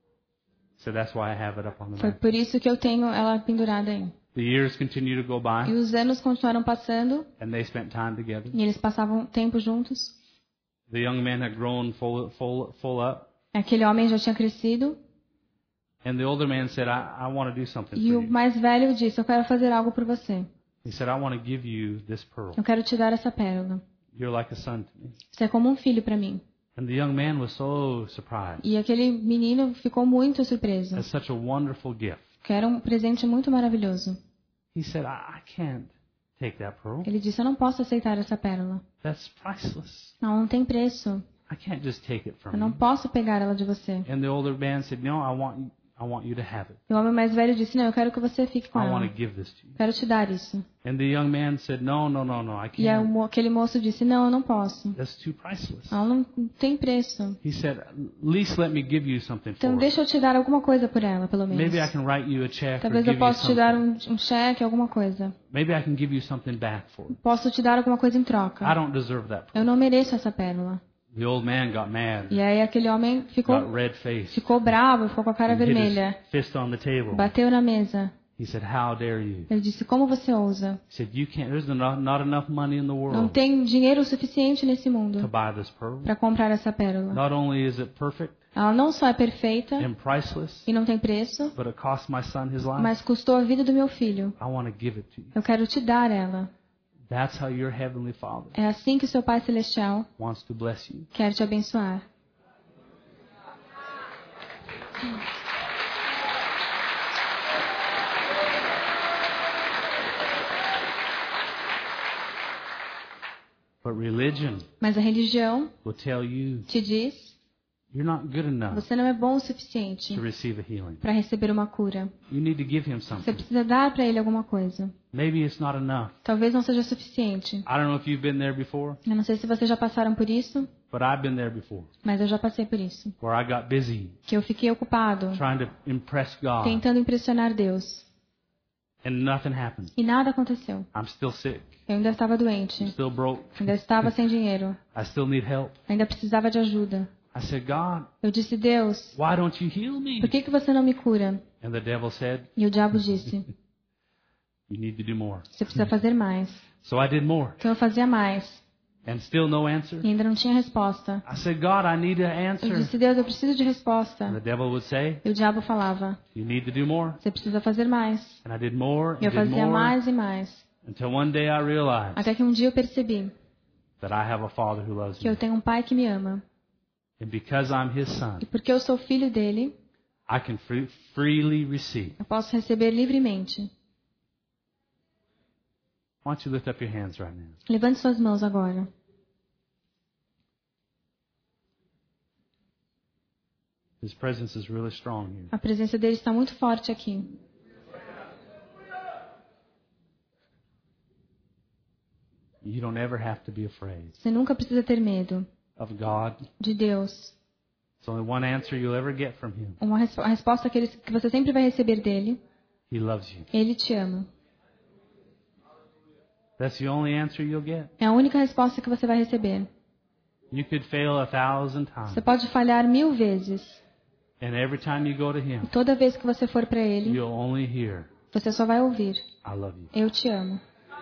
So that's why I have it up on the Foi map. por isso que eu tenho ela pendurada aí. The years continue to go E by, os anos continuaram passando and they spent time together. e eles passavam tempo juntos. The young man had grown full, full, full up, Aquele homem já tinha crescido and the older man said, I, I want to do something e for o you. mais velho disse: Eu quero fazer algo por você. He said, I want to give you this pearl. Eu quero te dar essa pérola. You're like a son to me. Você é como um filho para mim. And the young man was so surprised. E aquele menino ficou muito surpreso. That's such a wonderful gift. Que era um presente muito maravilhoso. He said, I, I can't take that pearl. Ele disse: Eu não posso aceitar essa pérola. That's priceless. Não, não tem preço. I can't just take it from Eu não you. posso pegar ela de você. And the older man said, no, I want, I want you to have it. E o homem mais velho disse: Não, eu quero que você fique com I ela. want to give this to you. Quero te dar isso. And the young man said, no, no, no, no, I E aí o can't. mo- aquele moço disse: Não, eu não posso. That's too priceless. Ela não não tem preço. He said, at least let me give you something Então for it. deixa eu te dar alguma coisa por ela, pelo menos. Maybe I can write you a check or Talvez give eu you possa te dar something. um, um cheque, alguma coisa. Maybe I can give you something back for it. Posso te dar alguma coisa em I troca. don't deserve that. Eu não mereço essa pérola. The old man got mad, E aí aquele homem ficou, got red faced, ficou bravo, ficou com a cara and hit vermelha. his fist on the table. Bateu na mesa. He said, how dare you? Ele disse: Como você ousa? He said, you can't, there's not, not enough money in the Não world tem dinheiro suficiente nesse to mundo buy this pearl. para comprar essa pérola. Not only is it perfect Ela não só é perfeita and priceless, e não tem preço, but it cost my son his life. mas custou a vida do meu filho. I want to give it to you. Eu quero te dar ela. That's how your heavenly Father É assim que o seu Pai Celestial wants to bless you. quer te abençoar. But religion Mas a religião will tell you te diz: you're not good enough Você não é bom o suficiente to receive a healing. para receber uma cura. You need to give him Você something. precisa dar para ele alguma coisa. Maybe it's not enough. Talvez não seja suficiente. I don't know if you've been there before, Eu não sei se vocês já passaram por isso, but I've been there before, mas eu já passei por isso. where I got busy Que eu fiquei ocupado, trying to impress God, tentando impressionar Deus. and nothing happened. E nada aconteceu. I'm still sick, Eu ainda estava doente. still broke, Ainda estava sem dinheiro. I still need help. Ainda precisava de ajuda. I said, God, Eu disse: Deus, why don't you heal me? por que, que você não me cura? And the devil said, E o diabo disse: you need to do more. Você precisa fazer mais. So I did more, Então eu fazia mais. and still no answer. E ainda não tinha resposta. I said, God, I need an Eu answer. disse: Deus, eu preciso de And the resposta. devil would say, E o diabo falava: you need to do more. Você precisa fazer mais. And I did more, E eu and did fazia more, mais e mais. Until one day I realized Até que um dia eu percebi that I have a Father who loves que eu me. tenho um pai que me ama. And because I'm His son, E porque eu sou filho dele, I can free, freely receive. eu posso receber livremente. Why don't you lift up your hands right now? Levante suas mãos agora. His presence is really strong here. A presença dele está muito forte aqui. You don't ever have to be afraid Você nunca precisa ter medo of God. de Deus. There's only one answer you'll ever get from Him. Uma res- a resposta que, ele, que você sempre vai receber dele, He loves you. ele te ama. That's the only answer you'll get. É a única resposta que você vai receber. You could fail a thousand Você times. pode falhar mil vezes. And every time you go to E Him, toda vez que você for para ele, you'll only hear, você só vai ouvir: I love you. eu te amo.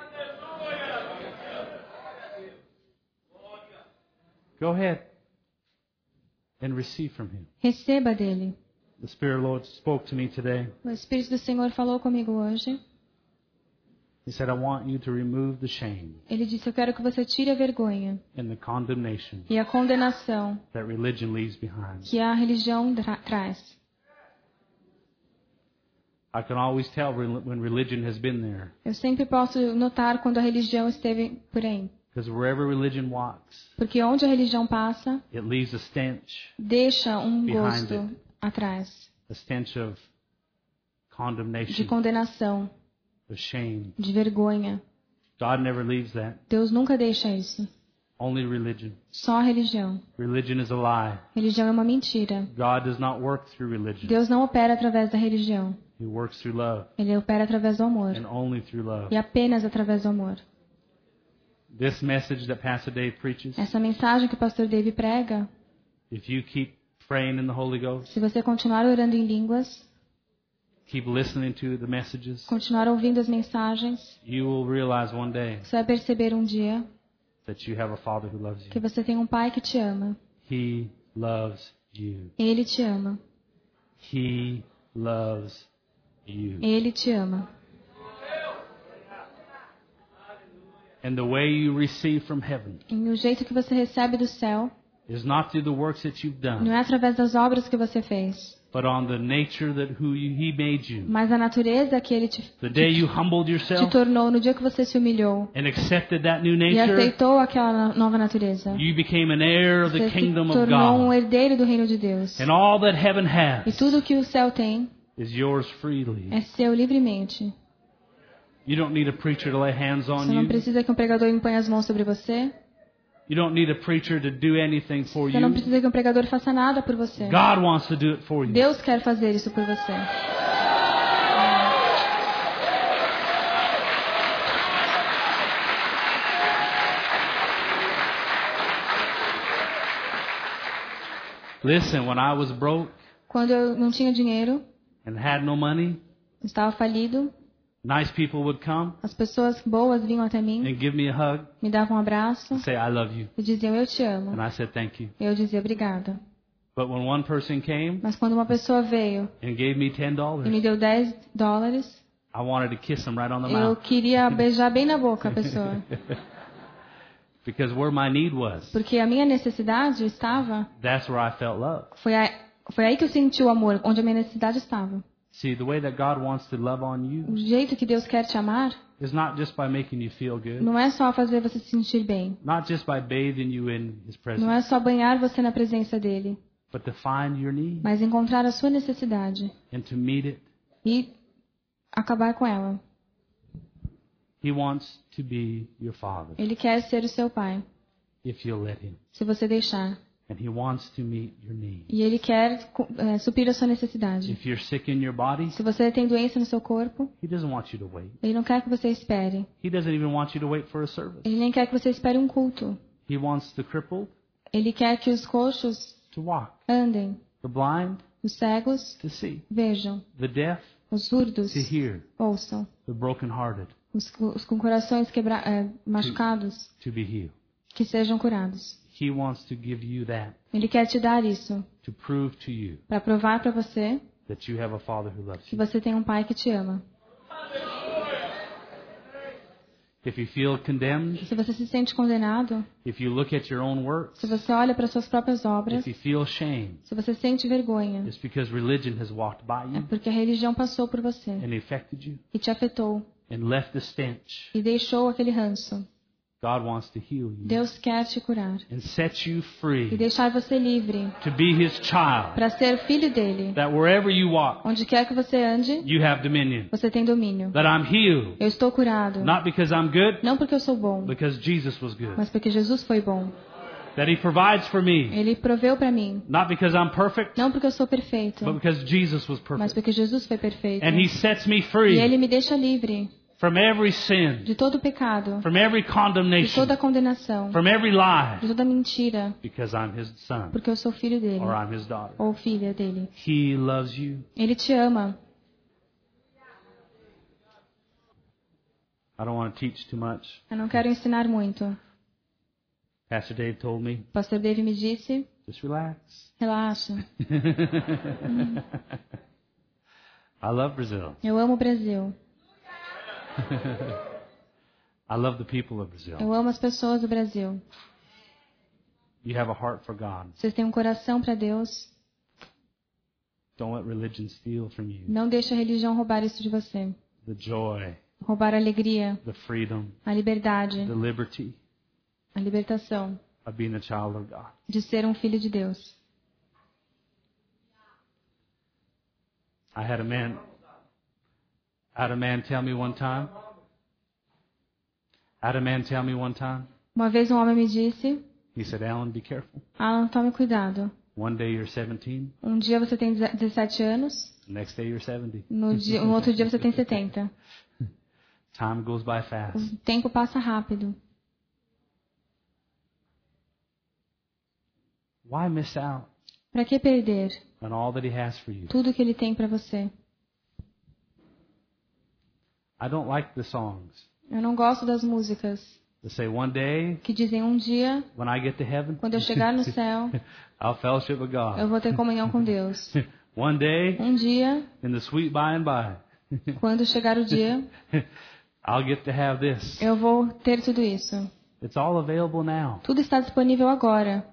Go ahead and receive from Him. Receba dele. The Spirit of the Lord spoke to me today. O Espírito do Senhor falou comigo hoje. He said, I want you to remove the shame Ele disse: eu quero que você tire a vergonha and the condemnation e a condenação that religion leaves behind. que a religião tra- traz. I can always tell re- when religion has been there. Eu sempre posso notar quando a religião esteve por aí. Because wherever religion walks, Porque onde a religião passa, it leaves a stench, deixa um Behind gosto it. atrás a stench of de condemnation, condenação, of shame. de vergonha. God never leaves that. Deus nunca deixa isso. Only religion. Só a religião. Religion is a lie. Religião é uma mentira. God does not work through religion. Deus não opera através da religião. He works through love Ele opera através do amor. and only through love. E apenas através do amor. This message that Pastor Dave preaches, Essa mensagem que o pastor Dave prega, if you keep praying in the Holy Ghost, se você continuar orando em línguas, keep listening to the messages, continuar ouvindo as mensagens, you will realize one day você vai perceber um dia that you have a Father who loves que you. você tem um pai que te ama. He loves you. Ele te ama. He loves you. Ele te ama. And the way you receive from heaven E o jeito que você recebe do céu is not through the works that you've não done, é através das obras que você fez, but on the nature that who you, He made you. mas a natureza que ele te, The day you humbled te yourself tornou no dia que você se humilhou and accepted that new e nature, aceitou aquela nova natureza. you became an heir of the Você se kingdom of tornou um God. herdeiro do reino de Deus. And all that heaven E has tudo que o céu tem is yours freely. é seu livremente. You don't need a preacher to lay hands on Você não you. precisa que um pregador imponha as mãos sobre você. You don't need a preacher to do anything for Você não you. precisa que um pregador faça nada por você. God wants to do it for you. Deus quer fazer isso por você. Listen, when I was broke Quando eu não tinha dinheiro, and had no money, estava falido, nice people would come as pessoas boas vinham até mim, and give me a hug me davam um abraço and say, I love you. e diziam: eu te amo. And I said, thank you. Eu dizia: obrigada. But when one person came Mas quando uma pessoa veio and gave me ten e dollars, me deu dez dólares, I wanted to kiss him right on the eu mouth. queria beijar bem na boca a pessoa. Because where my need was, Porque a minha necessidade estava, that's where I felt love. foi, a, foi aí que eu senti o amor, onde a minha necessidade estava. See, the way that God wants to love on you O jeito que Deus quer te amar is not just by making you feel good, não é só fazer você se sentir bem. not just by bathing you in His Não é presence, só banhar você na presença dele, but to find your need mas encontrar a sua necessidade and to meet it. e acabar com ela. He wants to be your Father Ele quer ser o seu pai, if you'll let Him. se você deixar. And He wants to meet your need. E Ele quer é, suprir a sua necessidade. If you're sick in your body, Se você tem doença no seu corpo, He doesn't want you to wait. Ele não quer que você espere. He doesn't even want you to wait for a service. Ele nem quer que você espere um culto. He wants the crippled Ele quer que os coxos to walk, andem, the blind os cegos to see, vejam, the deaf os surdos to hear, ouçam, the brokenhearted os, os com corações quebra, é, machucados to be healed. que sejam curados. He wants to give you that Ele quer te dar isso to prove to you para provar para você that you have a Father who loves que you. você tem um pai que te ama. if you feel condemned, Se você se sente condenado, if you look at your own works, se você olha para suas próprias obras, if you feel shame, se você sente vergonha, it's because religion has walked by é you porque a religião passou por você and affected you e te afetou and left the stench. e deixou aquele ranço. God wants to heal you Deus quer te curar and set you e free deixar você livre to be His child, para ser filho dele. that wherever you walk, Onde quer que você ande, you have dominion, você tem domínio. that I'm healed, Eu estou curado, not because I'm good, não porque eu sou bom, because Jesus was good, mas porque Jesus foi bom. that He provides for me, Ele proveu para mim, not because I'm perfect, não porque eu sou perfeito, but because Jesus was mas perfect. porque Jesus foi perfeito. And He sets me E free Ele me deixa livre from every sin, de todo pecado, from every de condemnation, toda condenação, from every de lie, toda mentira, because I'm His son porque eu sou filho dele or I'm His daughter. ou filha dele. He loves you. Ele te ama. I don't want to teach too much. Eu não quero ensinar muito. Pastor Dave told me, O pastor Dave me disse, just relax. relaxa. I love Brazil. Eu amo o Brasil. I love the people of Brazil. Eu amo as pessoas do Brasil. You have a heart for God. Vocês têm um coração para Deus. Don't let religion steal from you Não deixe a religião roubar isso de você. the joy, Roubar a alegria, the freedom, a liberdade, the liberty a libertação of being a child of God. de ser um filho de Deus. I had a man, I had a man tell me one time. I had a man tell me one time. Uma vez um homem me disse, He said, "Alan, be careful. Alan, tome cuidado. One day you're seventeen, Um dia você tem dezessete anos, the next day you're seventy. no, dia, no outro dia você tem setenta. Time goes by fast. O tempo passa rápido. Why miss out Para que perder on all that He has for you?" tudo que ele tem para você? I don't like the songs Eu não gosto das músicas that say, "One day que dizem um dia, when I get to heaven, quando eu chegar no céu, I'll fellowship with eu God. vou ter comunhão com Deus. One day Um dia, in the sweet by and by, quando chegar o dia, I'll get to have this." eu vou ter tudo isso. It's all available now. Tudo está disponível agora.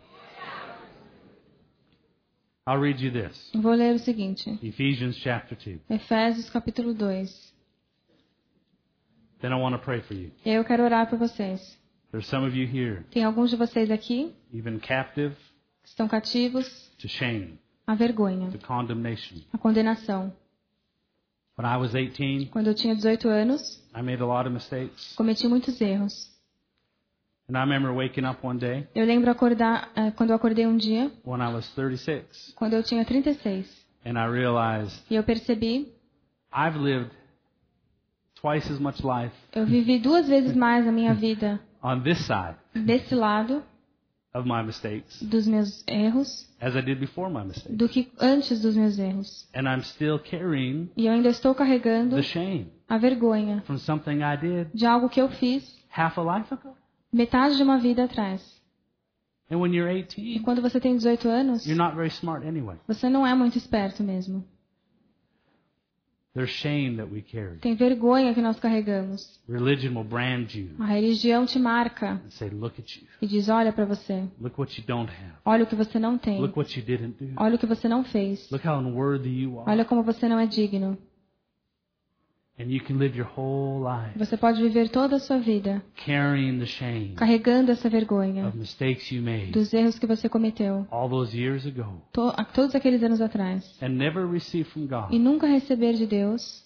I'll read you this. Vou ler o seguinte. Ephesians chapter two. Efésios capítulo dois. Then I want to pray for you. E aí eu quero orar por vocês. There's some of you here, Tem alguns de vocês aqui even captive que estão cativos to shame, à vergonha, to condemnation. à condenação. When I was eighteen, Quando eu tinha dezoito anos, I made a lot of mistakes. cometi muitos erros. And I remember waking up one day Eu lembro acordar, eh, quando eu acordei um dia, when I was thirty-six, quando eu tinha trinta e seis. and I realized E eu percebi, I've lived twice as much life eu vivi duas vezes mais a minha vida on this side desse lado of my mistakes dos meus erros as I did before my mistakes. do que antes dos meus erros. And I'm still carrying E eu ainda estou carregando the shame a vergonha from something I did de algo que eu fiz half a life ago. metade de uma vida atrás. And when you're E eighteen, quando você tem dezoito anos, you're not very smart anyway. você não é muito esperto mesmo. There's shame that we carry. Tem vergonha que nós carregamos. Religion will brand you A religião te marca and say, "Look at you. e diz, olha para você. Look what you don't have. Olha o que você não tem. Look what you didn't do. Olha o que você não fez. Look how unworthy you are." Olha como você não é digno. And you can live your whole life Você pode viver toda a sua vida carrying the shame carregando essa vergonha of mistakes you made dos erros que você cometeu all those years ago to, a- todos aqueles anos atrás and never receive from e God. nunca receber de Deus.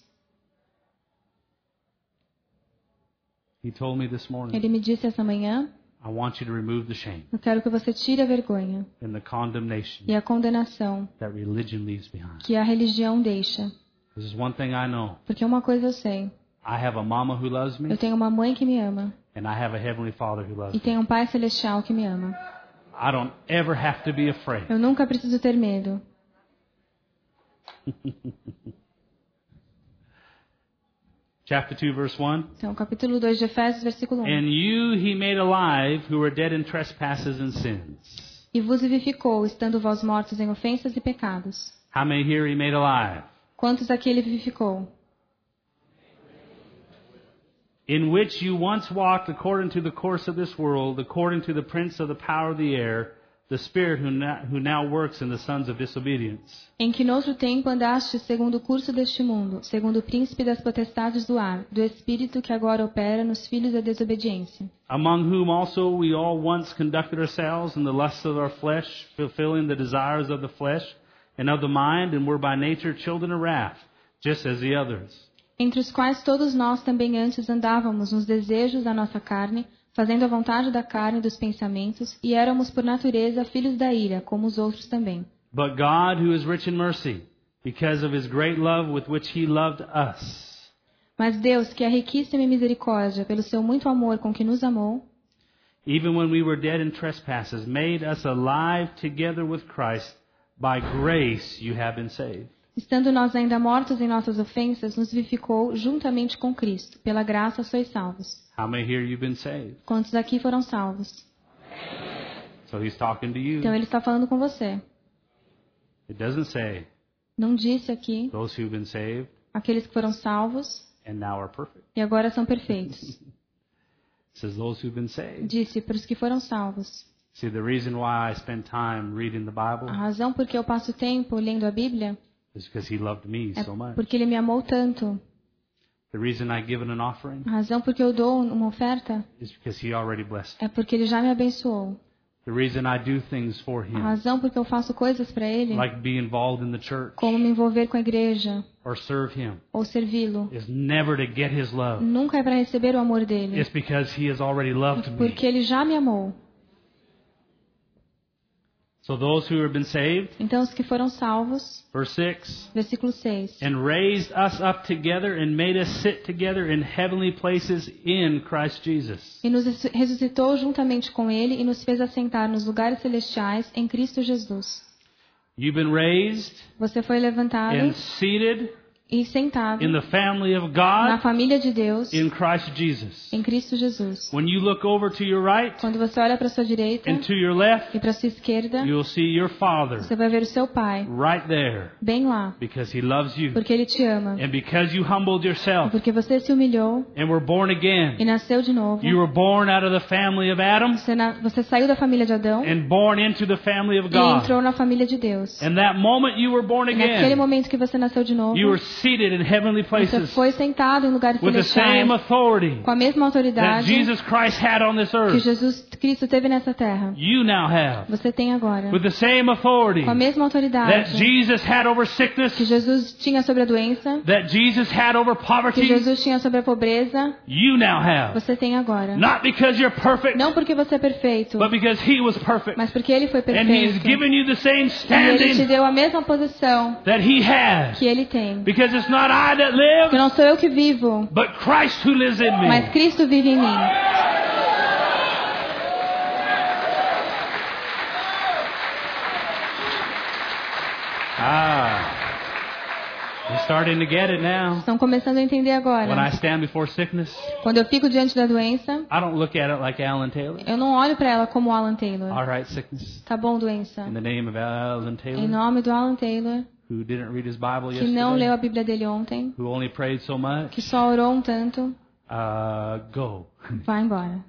He told me this morning, Ele me disse essa manhã, "I want you to remove the shame eu quero que você tire a vergonha and the condemnation e a condenação that religion leaves behind." que a religião deixa. This is one thing I know. Porque uma coisa eu sei, I have a mama who loves me eu tenho uma mãe que me ama and I have a heavenly Father who loves e me. tenho um Pai Celestial que me ama. I don't ever have to be afraid. Eu nunca preciso ter medo. Chapter two, verse one. Então, capítulo dois de Efésios, versículo um. And you he made alive who were dead in trespasses and sins. E vos vivificou, estando vós mortos em ofensas e pecados. How many here he made alive? Quantos aqui ele vivificou? in which you once walked according to the course of this world, according to the prince of the power of the air, the spirit who now, who now works in the sons of disobedience. Em que noutro tempo andastes segundo o curso deste mundo, segundo o príncipe das potestades do ar, do espírito que agora opera nos filhos da desobediência. Among whom also we all once conducted ourselves in the lusts of our flesh, fulfilling the desires of the flesh and of the mind, and were by nature children of wrath, just as the others. Entre os quais todos nós também antes andávamos nos desejos da nossa carne, fazendo a vontade da carne e dos pensamentos, e éramos por natureza filhos da ira, como os outros também. But God, who is rich in mercy, because of his great love with which he loved us. Mas Deus, que é riquíssimo em misericórdia, pelo seu muito amor com que nos amou, even when we were dead in trespasses, made us alive together with Christ. By grace you have been saved. Estando nós ainda mortos em nossas ofensas, nos vivificou juntamente com Cristo. Pela graça sois salvos. How many here you've been saved? Quantos aqui foram salvos? So he's talking to you. Então ele está falando com você. It doesn't say Não disse aqui those who've been saved aqueles que foram salvos and now are perfect. e agora são perfeitos. It says those who've been saved. Disse para os que foram salvos. See, the reason why I spend time reading the Bible A razão por que eu passo tempo lendo a Bíblia is because he loved me é so much. porque ele me amou tanto. The reason I give it an offering A razão por que eu dou uma oferta is because he already blessed me. é porque ele já me abençoou. The reason I do things for A him, razão por que eu faço coisas para ele, like be involved in the church como me envolver com a igreja or serve him, ou servi-lo, is never to get his love. nunca é para receber o amor dele, It's because he has already loved me. porque ele já me amou. So those who have been saved, Então os que foram salvos, verse six, versículo seis, and raised us up together and made us sit together in heavenly places in Christ Jesus. e nos ressuscitou juntamente com ele e nos fez assentar nos lugares celestiais em Cristo Jesus. You've been raised Você foi levantado and seated e sentado in the family of na God família de Deus in Christ Jesus. em Cristo Jesus. When you look over to your right Quando você olha para sua direita and to your left, e para sua esquerda, you'll see your Father você vai ver o seu Pai right there bem lá, because he loves you. porque ele te ama. And because you humbled E yourself porque você se humilhou and were born e again, nasceu de novo. you were born out of the family of Adam Você, na, você saiu da família de Adão and born into the family of e God. entrou na família de Deus. And that moment you were born E naquele again, momento que você nasceu de novo, you were seated in heavenly você places foi sentado em lugares with the celestiais same authority com a mesma that autoridade Jesus Christ had on this que earth. Jesus Cristo teve nessa terra. You now have. Você tem agora. With the same authority Com a mesma that autoridade Jesus had over que sickness, Jesus tinha sobre a doença, that Jesus had over que poverty, Jesus tinha sobre a pobreza, you now have. você tem agora. Not because you're perfect, Não porque você é perfeito, but because he was perfect. mas porque ele foi And he's perfeito. given you the same E ele te standing deu a mesma posição that he has. que ele tem. Because it's not I that Porque live, não sou eu que vivo, but Christ who lives in mas me. Cristo vive em mim. Ah. You're starting to get it now. Estão começando a entender When I agora. stand before sickness, Quando eu fico diante da doença, I don't look at it like Alan Taylor. eu não olho para ela como Alan Taylor. All right, sickness. Tá bom, doença. In the name of Alan Em Taylor, nome do Alan Taylor, who didn't read his Bible que não leu yesterday, a Bíblia dele ontem, who only prayed so que much, só orou um tanto, uh, go. vai embora.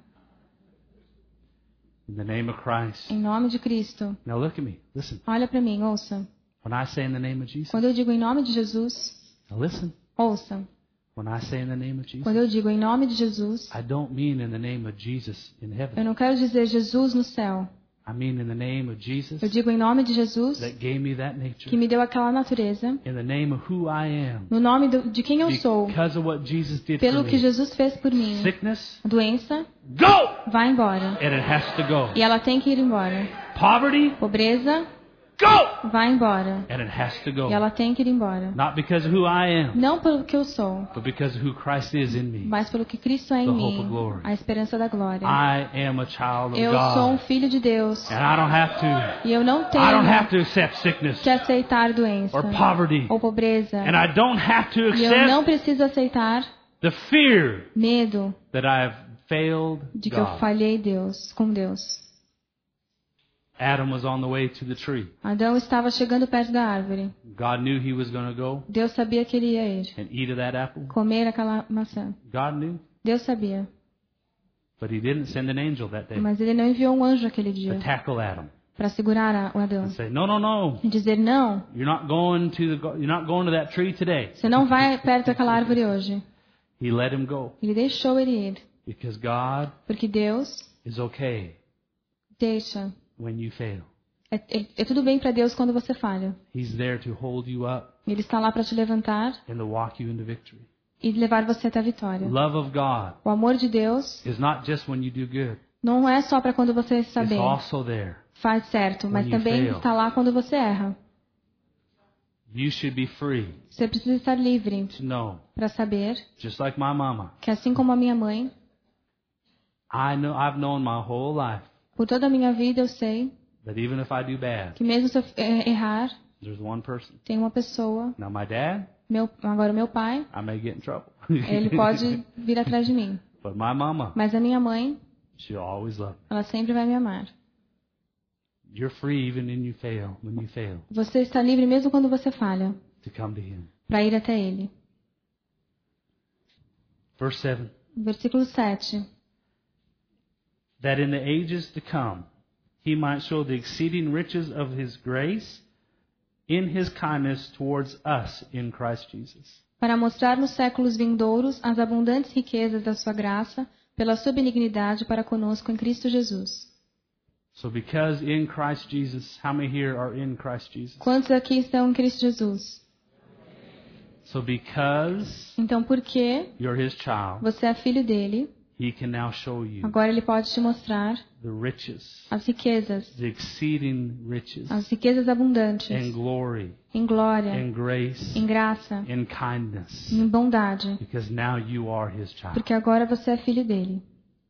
In the name of Christ. Em nome de Cristo. Now look at me. Listen. Olha para mim, ouça. When I say in the name of Jesus, Quando eu digo em nome de Jesus, now listen. ouça. When I say in the name of Jesus, Quando eu digo em nome de Jesus, I don't mean in the name of Jesus in eu heaven. não quero dizer Jesus no céu. I mean in the name of Jesus Eu digo em nome de Jesus, that gave me that que nature. me deu aquela natureza, In the name of who I am. no nome do, de quem eu sou, Because of what Jesus did for pelo que me. Jesus fez por mim. Sickness, A doença go! vai embora. And it has to go. E ela tem que ir embora. Poverty, Pobreza go! vai embora. And it has to go. E ela tem que ir embora. Not because of who I am, Não pelo que eu sou, but because of who Christ is in me. mas pelo que Cristo é em The hope of mim, glory. a esperança da glória. I am a child of Eu sou um God. filho de Deus And I don't have to e eu não I don't have tenho to accept sickness que aceitar doença or poverty. ou pobreza. And I don't have to E eu não accept preciso aceitar the fear medo that I've failed de que eu God. falhei Deus, com Deus. Adam was on the way to the tree. Adão estava chegando perto da árvore. God knew he was going to go Deus sabia que ele ia ir and eat of that apple. comer aquela maçã. God knew. Deus sabia. But he didn't send an angel that day Mas ele não enviou um anjo aquele to dia tackle Adam para segurar a- o Adão. and say, "No, no, no. E dizer, não, You're not going to the go- you're not going to that tree today." você não vai perto daquela árvore hoje. He let him go Ele deixou ele ir. because God Porque Deus is okay deixa. when you fail. É, é, é tudo bem para Deus quando você falha. He's there to hold you up Ele está lá para te levantar and to walk you into victory. e levar você até a vitória. Love of God O amor de Deus is not just when you do good. não é só para quando você está It's bem, also there. faz certo, mas when you também fail. está lá quando você erra. You should be free Você precisa estar livre to know, para saber just like my mama. que assim como a minha mãe, I know I've known my whole life por toda a minha vida eu sei that even if I do bad, que mesmo se eu eh, errar, there's one person. tem uma pessoa, Now my dad, meu, agora o meu pai, I may get in trouble. ele pode vir atrás de mim. But my mama, Mas a minha mãe, she'll always love me. ela sempre vai me amar. You're free even when you fail, when you fail, Você está livre mesmo quando você falha, to come to him. para ir até ele. Verse seven. Versículo sete. That in the ages to come he might show the exceeding riches of his grace in his kindness towards us in Christ Jesus. Para mostrar nos séculos vindouros as abundantes riquezas da sua graça, pela sua benignidade para conosco em Cristo Jesus. So because in Christ Jesus, how many here are in Christ Jesus? Quantos aqui estão em Cristo Jesus? So because Então, porque you're his child, você é filho dele, he can now show you agora ele pode te mostrar the riches, as riquezas, the exceeding riches, as riquezas abundantes, and glory, em glória, and grace, em graça, and kindness, em bondade, because now you are his child, porque agora você é filho dele.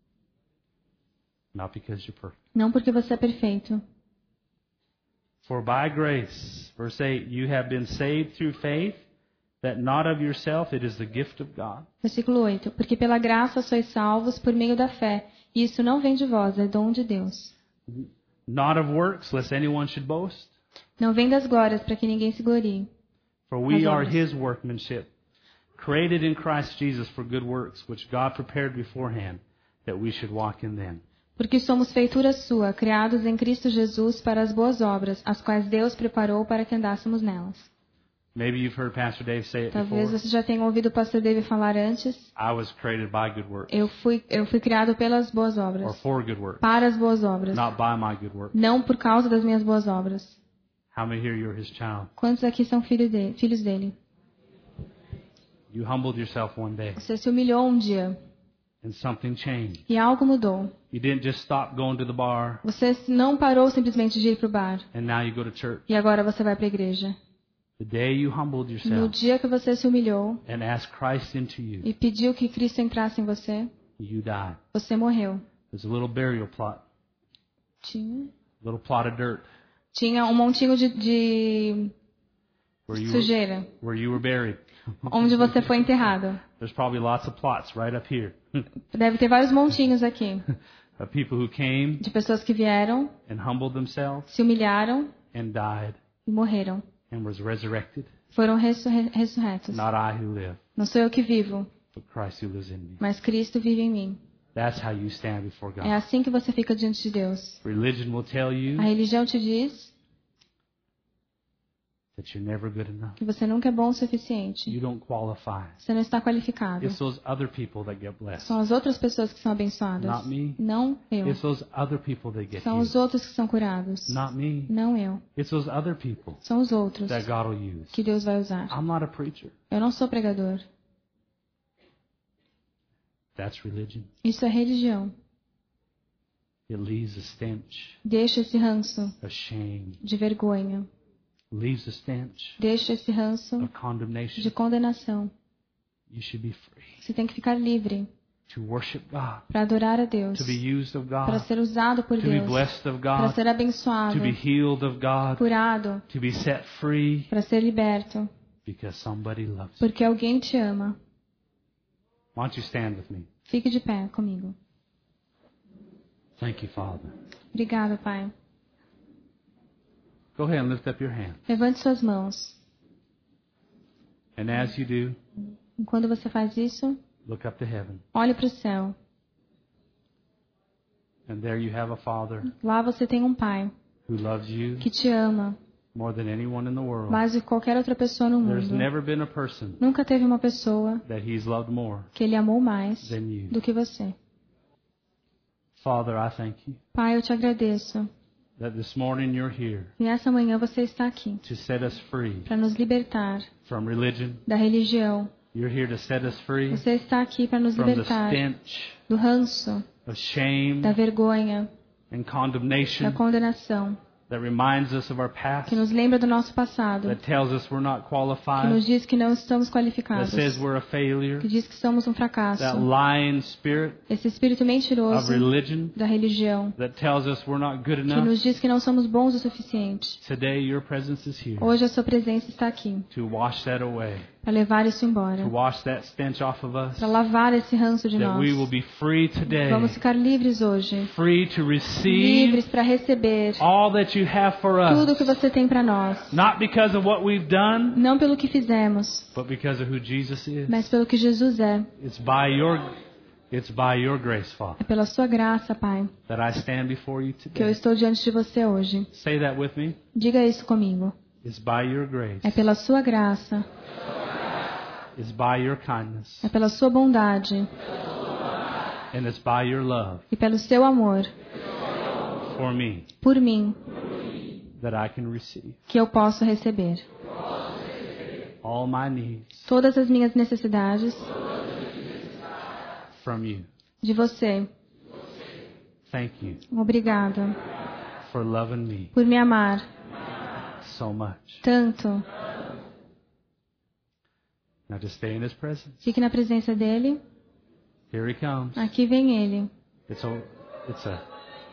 not because you're perfect. Não porque você é perfeito. For by grace, verse eight, you have been saved through faith, that not of yourself, it is the gift of God. Versículo oito. Porque pela graça sois salvos por meio da fé, e isso não vem de vós, é dom de Deus. Not of works, lest anyone should boast. Não vem das glórias para que ninguém se glorie. For we As are obras. his workmanship, created in Christ Jesus for good works, which God prepared beforehand, that we should walk in them. Porque somos feitura sua, criados em Cristo Jesus para as boas obras, as quais Deus preparou para que andássemos nelas. Maybe you've heard Pastor Dave say it Talvez before. você já tenha ouvido o pastor David falar antes. I was created by good works, Eu fui, eu fui criado pelas boas or obras, for good works, para as boas obras, not by my good works. não por causa das minhas boas obras. How many here you're his child? Quantos aqui são filho de, filhos dele? You humbled yourself one day, Você se humilhou um dia and something changed. e algo mudou. You didn't just stop going to the bar, Você não parou simplesmente de ir para o bar and now you go to church. e agora você vai para a igreja. The day you humbled No yourself dia que você se humilhou and asked Christ into you, e pediu que Cristo entrasse em você, you died. você morreu. There's a little burial plot, Tinha, a little plot of dirt tinha um montinho de, de where you were, sujeira where you were buried. onde você foi enterrado. There's probably lots of plots right up here Deve ter vários montinhos aqui of people who came de pessoas que vieram, and humbled themselves se humilharam and died e morreram. and was resurrected. Foram ressurre- ressurretos. Not I who live, Não sou eu que vivo, but Christ who lives in me. mas Cristo vive em mim. That's how you stand before É God. assim que você fica diante de Deus. Religion will tell you A religião te diz that you're never good enough. que você nunca é bom o suficiente. You don't qualify. Você não está qualificado. It's those other people that get blessed. São as outras pessoas que são abençoadas. Not me. Não eu. It's those other people that get São healed. os outros que são curados. Not me. Não eu. It's those other people São os outros that God will use. que Deus vai usar. I'm not a preacher. Eu não sou pregador. That's religion. Isso é religião. It leaves a stench Deixa esse ranço of shame. de vergonha. Leaves a stench Deixa esse ranço of condemnation. de condenação. You should be free Você tem que ficar livre to worship God, para adorar a Deus, to be used of para God, ser usado por to be Deus, blessed of para God, ser abençoado, to be healed of God, curado, to be set free para ser liberto, because somebody loves you. porque alguém te ama. Why don't you stand with me? Fique de pé comigo. Thank you, Father. Obrigada, Pai. Go ahead and lift up your hand. Levante suas mãos. And as you do, E quando você faz isso, Look up to heaven. Olhe para o céu. And there you have a Father Lá você tem um Pai who loves you que te ama more than anyone in the world. mais do que qualquer outra pessoa no There's mundo. never been a person Nunca teve uma pessoa that He's loved more que Ele amou mais than you. do que você. Father, I thank you Pai, eu te agradeço. that this morning you're here E nessa manhã você está aqui to set us free para nos libertar from religion. da religião. You're here to set us free Você está aqui para nos from the libertar stench do ranço, of shame da vergonha, and da condemnation condenação, that reminds us of our past, que nos lembra do nosso passado, that tells us we're not que qualified, nos diz que não estamos that qualificados, says we're a failure, que diz que somos um fracasso. that lying spirit Esse espírito of mentiroso religion da religião, that tells us we're not good que enough. nos diz que não somos bons o suficiente. Today your presence is here Hoje a sua presença está aqui to wash that away, para levar isso embora, to wash that stench off of us, para lavar esse ranço de that nós. we will be free today, Vamos ficar livres hoje, free to receive livres para receber all that you have for tudo us, que você tem para nós, not because of what we've done, não pelo que fizemos, but because of who Jesus is. mas pelo que Jesus é. It's by your it's by your grace, Father, É pela sua graça, Pai, that I stand before you que eu today. estou diante de você hoje. Say that with me. Diga isso comigo. It's by your grace. É pela sua graça, It's by your kindness. é pela sua bondade And it's by your love e pelo seu amor for me por mim that I can receive que eu posso receber all my needs todas as minhas necessidades from you. de você. Thank you Obrigada for loving me por me amar so much. tanto. Now just stay in His presence. Fique na presença dele. Here He comes. Aqui vem ele. It's a, it's a.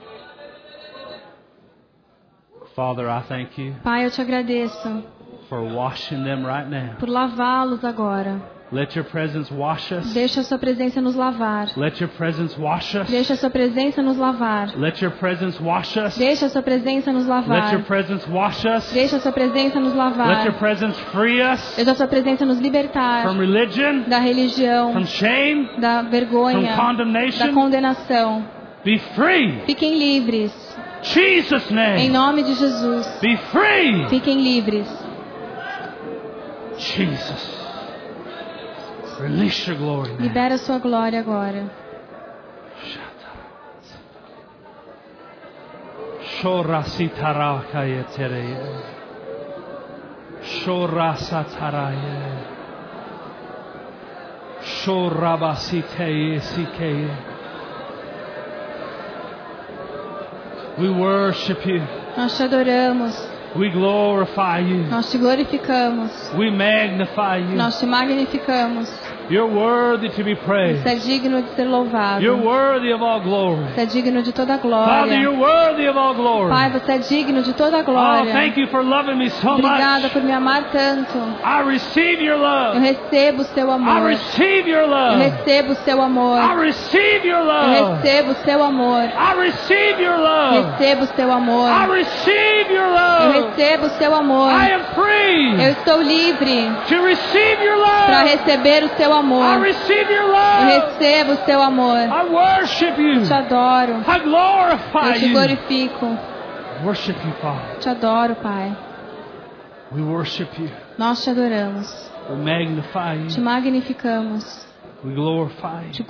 Father, I thank you Pai, eu te agradeço for washing them right now. por lavá-los agora. Let your presence wash us. Deixa a sua presença nos lavar. Let your presence wash us. Deixa a sua presença nos lavar. Let your presence wash us. Deixa a sua presença nos Let your lavar. presence wash us. Deixa a sua presença nos Let your lavar. presence free us Deixa a sua presença nos libertar from religion, da religião, from shame, da from vergonha, da condemnation. condenação. Be free. Fiquem livres. Jesus' Em name. nome de Jesus. Be free. Fiquem livres. Jesus. Release your glory now. Libera a sua glória agora. Shorasitaraye. Shorasataraye. Shorabasiteye sikeye. We worship you. Nós te adoramos. We glorify you. Nós te glorificamos. We magnify you. Nós te magnificamos. You're worthy to be praised. Você é digno de ser louvado. You're worthy of all glory. Você é digno de toda a Father, glória. you're worthy of all glory. Pai, você é digno de toda a Oh, glória. thank you for loving me so Obrigada much. por me amar tanto. I receive your Eu love. recebo o seu I amor. receive your Eu love. recebo o seu amor. I receive your Eu love. recebo o seu amor. I receive your love. Recebo o seu amor. I receive your Eu love. recebo o seu amor. I am free Eu estou livre to receive your para love. receber o seu I amor. receive your Eu love. recebo o seu amor. I worship you. Te adoro. I glorify Eu te you. glorifico. Worship you, Father. Te adoro, Pai. We worship you. Nós te adoramos. We magnify Te you. magnificamos. We glorify Te you.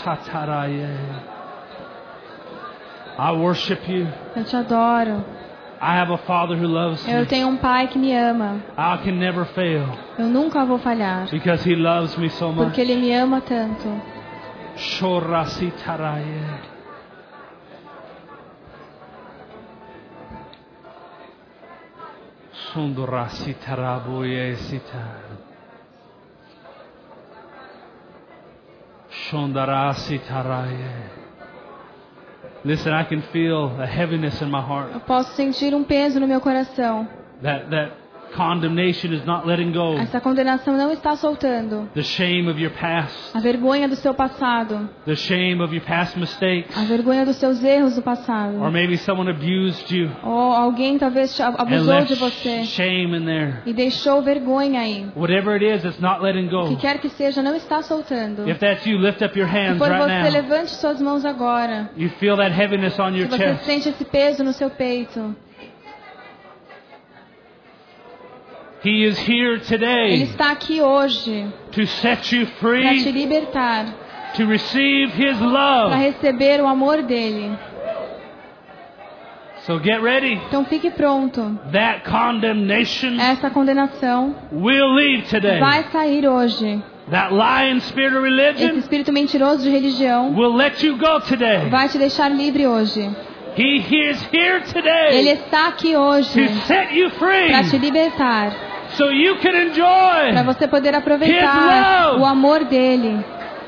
I worship you. Eu te adoro. I have a Father who loves Eu me. tenho um Pai que me ama. I can never fail Eu nunca vou falhar. because He loves me so much. Porque Ele me ama tanto. Shorasitaraye. Sundorasitaraboye sita. Shondarasitaraye. Listen, I can feel a heaviness in my heart. Eu posso sentir um peso no meu coração. That that condemnation is not letting go. Essa condenação não está soltando. The shame of your past. A vergonha do seu passado. The shame of your past mistakes. A vergonha dos seus erros do passado. Or maybe someone abused you. Ou alguém talvez te And abusou left de você shame in there. e deixou vergonha aí. Whatever it is, it's not letting O que go. quer que seja, não está soltando. If that's you, lift up your Se hands for right você, now. levante suas mãos agora. You feel that heaviness on Se your você chest. sente esse peso no seu peito. He is here Ele today está aqui hoje to set you para te free, libertar, to receive His para love. receber o amor dele. So get ready. Então fique pronto. That condemnation Essa condenação will leave today. vai sair hoje. That lying spirit of Esse religion espírito mentiroso de religião will let you go today. vai te deixar livre hoje. He is here Ele today está aqui hoje to set you para te free libertar, so you can para enjoy. você poder aproveitar His love. o amor dele.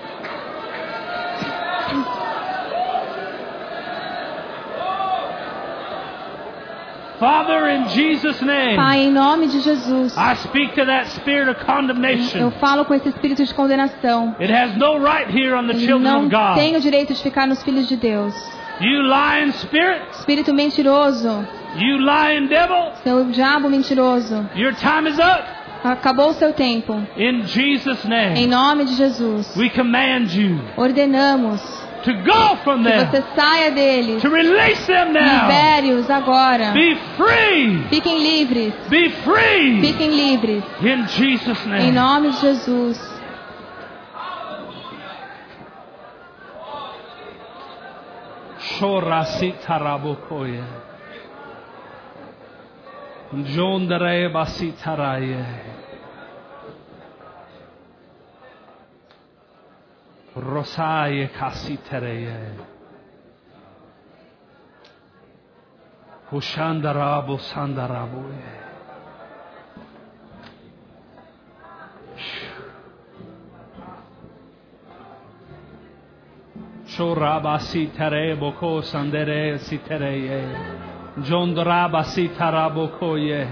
Father, in Jesus' name, Pai, em nome de Jesus, I speak to that spirit of eu condemnation. falo com esse espírito de condenação. It has no right here on the Ele children não of God. tem o direito de ficar nos filhos de Deus. You lying spirit, Espírito mentiroso, you lying devil, seu diabo mentiroso, your time is up. acabou o seu tempo. In Jesus' Em name, nome de Jesus, we command you ordenamos to go from que them, você saia deles, to release them now. libere-os agora. Be free, Fiquem livres, be free. fiquem livres. In Jesus' Em name. nome de Jesus. Shorasitarabokoye. Jondarebasitaraye. Rosaye kasitereye. Hushandarabo sandaraboye. Shorabasi tere boko sandere sitereye. Jondrabasi tarabokoye.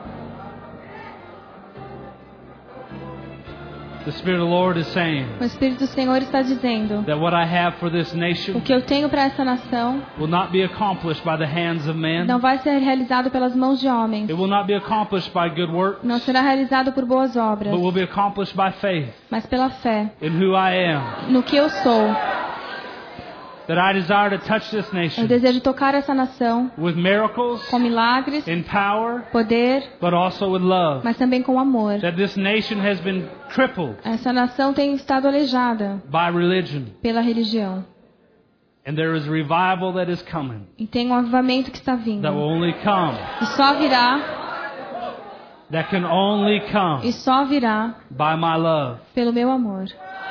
The Spirit of the Lord is saying O Espírito do Senhor está dizendo: that what I have for this o nation que eu tenho para essa nação will not be accomplished by the hands of men. não vai ser realizado pelas mãos de homens. It will not be accomplished by good works, Não será realizado por boas obras, but will be accomplished by faith mas pela fé in who I am. no que eu sou. That I desire to touch this Eu nation desejo tocar essa nação with miracles, com milagres, in power, poder, but also with love. mas também com amor. That this nation has been crippled Essa nação tem estado aleijada by religion, pela religião. and there is revival that is coming E tem um avivamento que está vindo. that will only come, E só virá, that can only e come só virá by my love. pelo meu amor.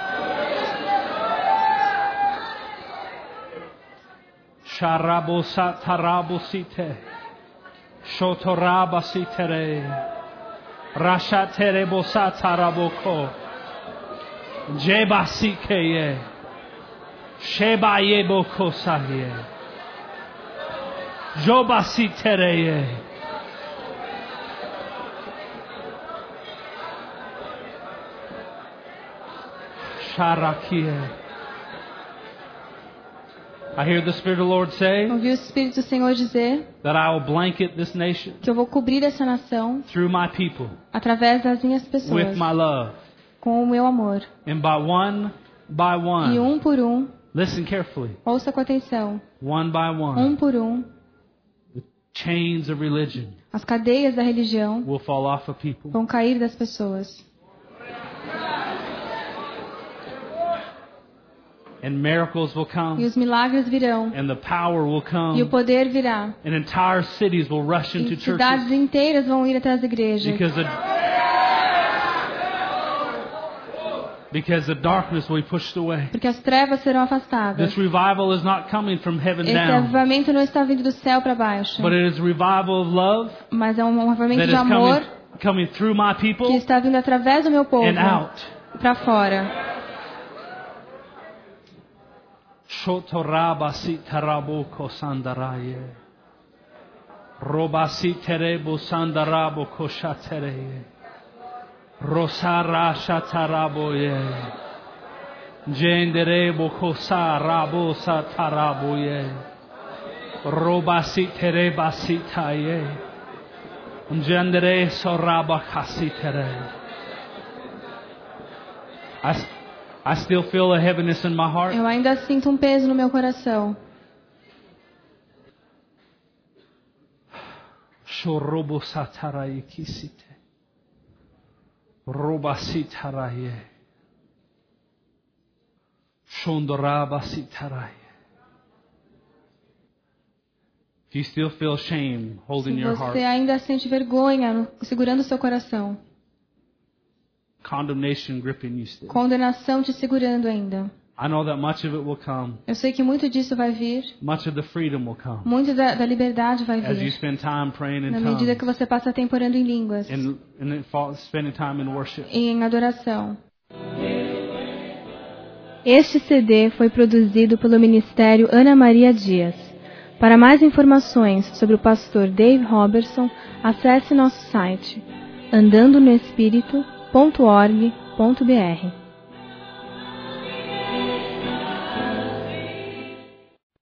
Sharabosatarabosite. Shotorabasitere. Rashaterebosataraboko. Jebasikeye. Shebayebokosaye. Jobasitereye. Sharakie. I hear the Spirit of the Lord say Ouvi o Espírito do Senhor dizer that I will blanket this nation que eu vou cobrir essa nação through my people através das minhas with pessoas, my love. com o meu amor. And by one by E one, um por um, listen carefully, ouça com atenção, one by um one, por um, the chains of religion as cadeias da religião will fall off of people. vão cair das pessoas. And miracles will E come. os milagres virão. And the power will come. E o poder virá. And entire cities will rush into E cidades churches. inteiras vão ir até as igrejas. Because the, because the darkness will be pushed away. Porque as trevas serão afastadas. This revival is not coming from heaven Esse down. avivamento não está vindo do céu para baixo. But it is a revival of love Mas é um avivamento that de is amor coming, coming through my que people está vindo através do meu povo and out. para fora. Shotorabasi tarabo kosandaraye. Robasi terebo sandarabo koshatereye. Rosara shataraboye. Jenderebo kosarabo sataraboye. Robasi terebasi taye. Jendere soraba kasitere. I I still feel a heaviness in my heart. Eu ainda sinto um peso no meu coração. Shorobo sataraye kisite. Robasitaraye. Shondorabasitaraye. Do you still feel shame holding Se your heart? você ainda sente vergonha no- segurando o seu coração. Condemnation gripping you still. Condenação te segurando ainda. I know that much of it will come. Eu sei que muito disso vai vir. Much of the freedom will come. Muito da, da liberdade vai As you vir. spend time praying in Na medida que tongues você passa tempo orando em línguas. and, and fall- spending time in worship. E em adoração. Este C D foi produzido pelo Ministério Ana Maria Dias. Para mais informações sobre o pastor Dave Robertson, acesse nosso site andando no espírito ponto org ponto br.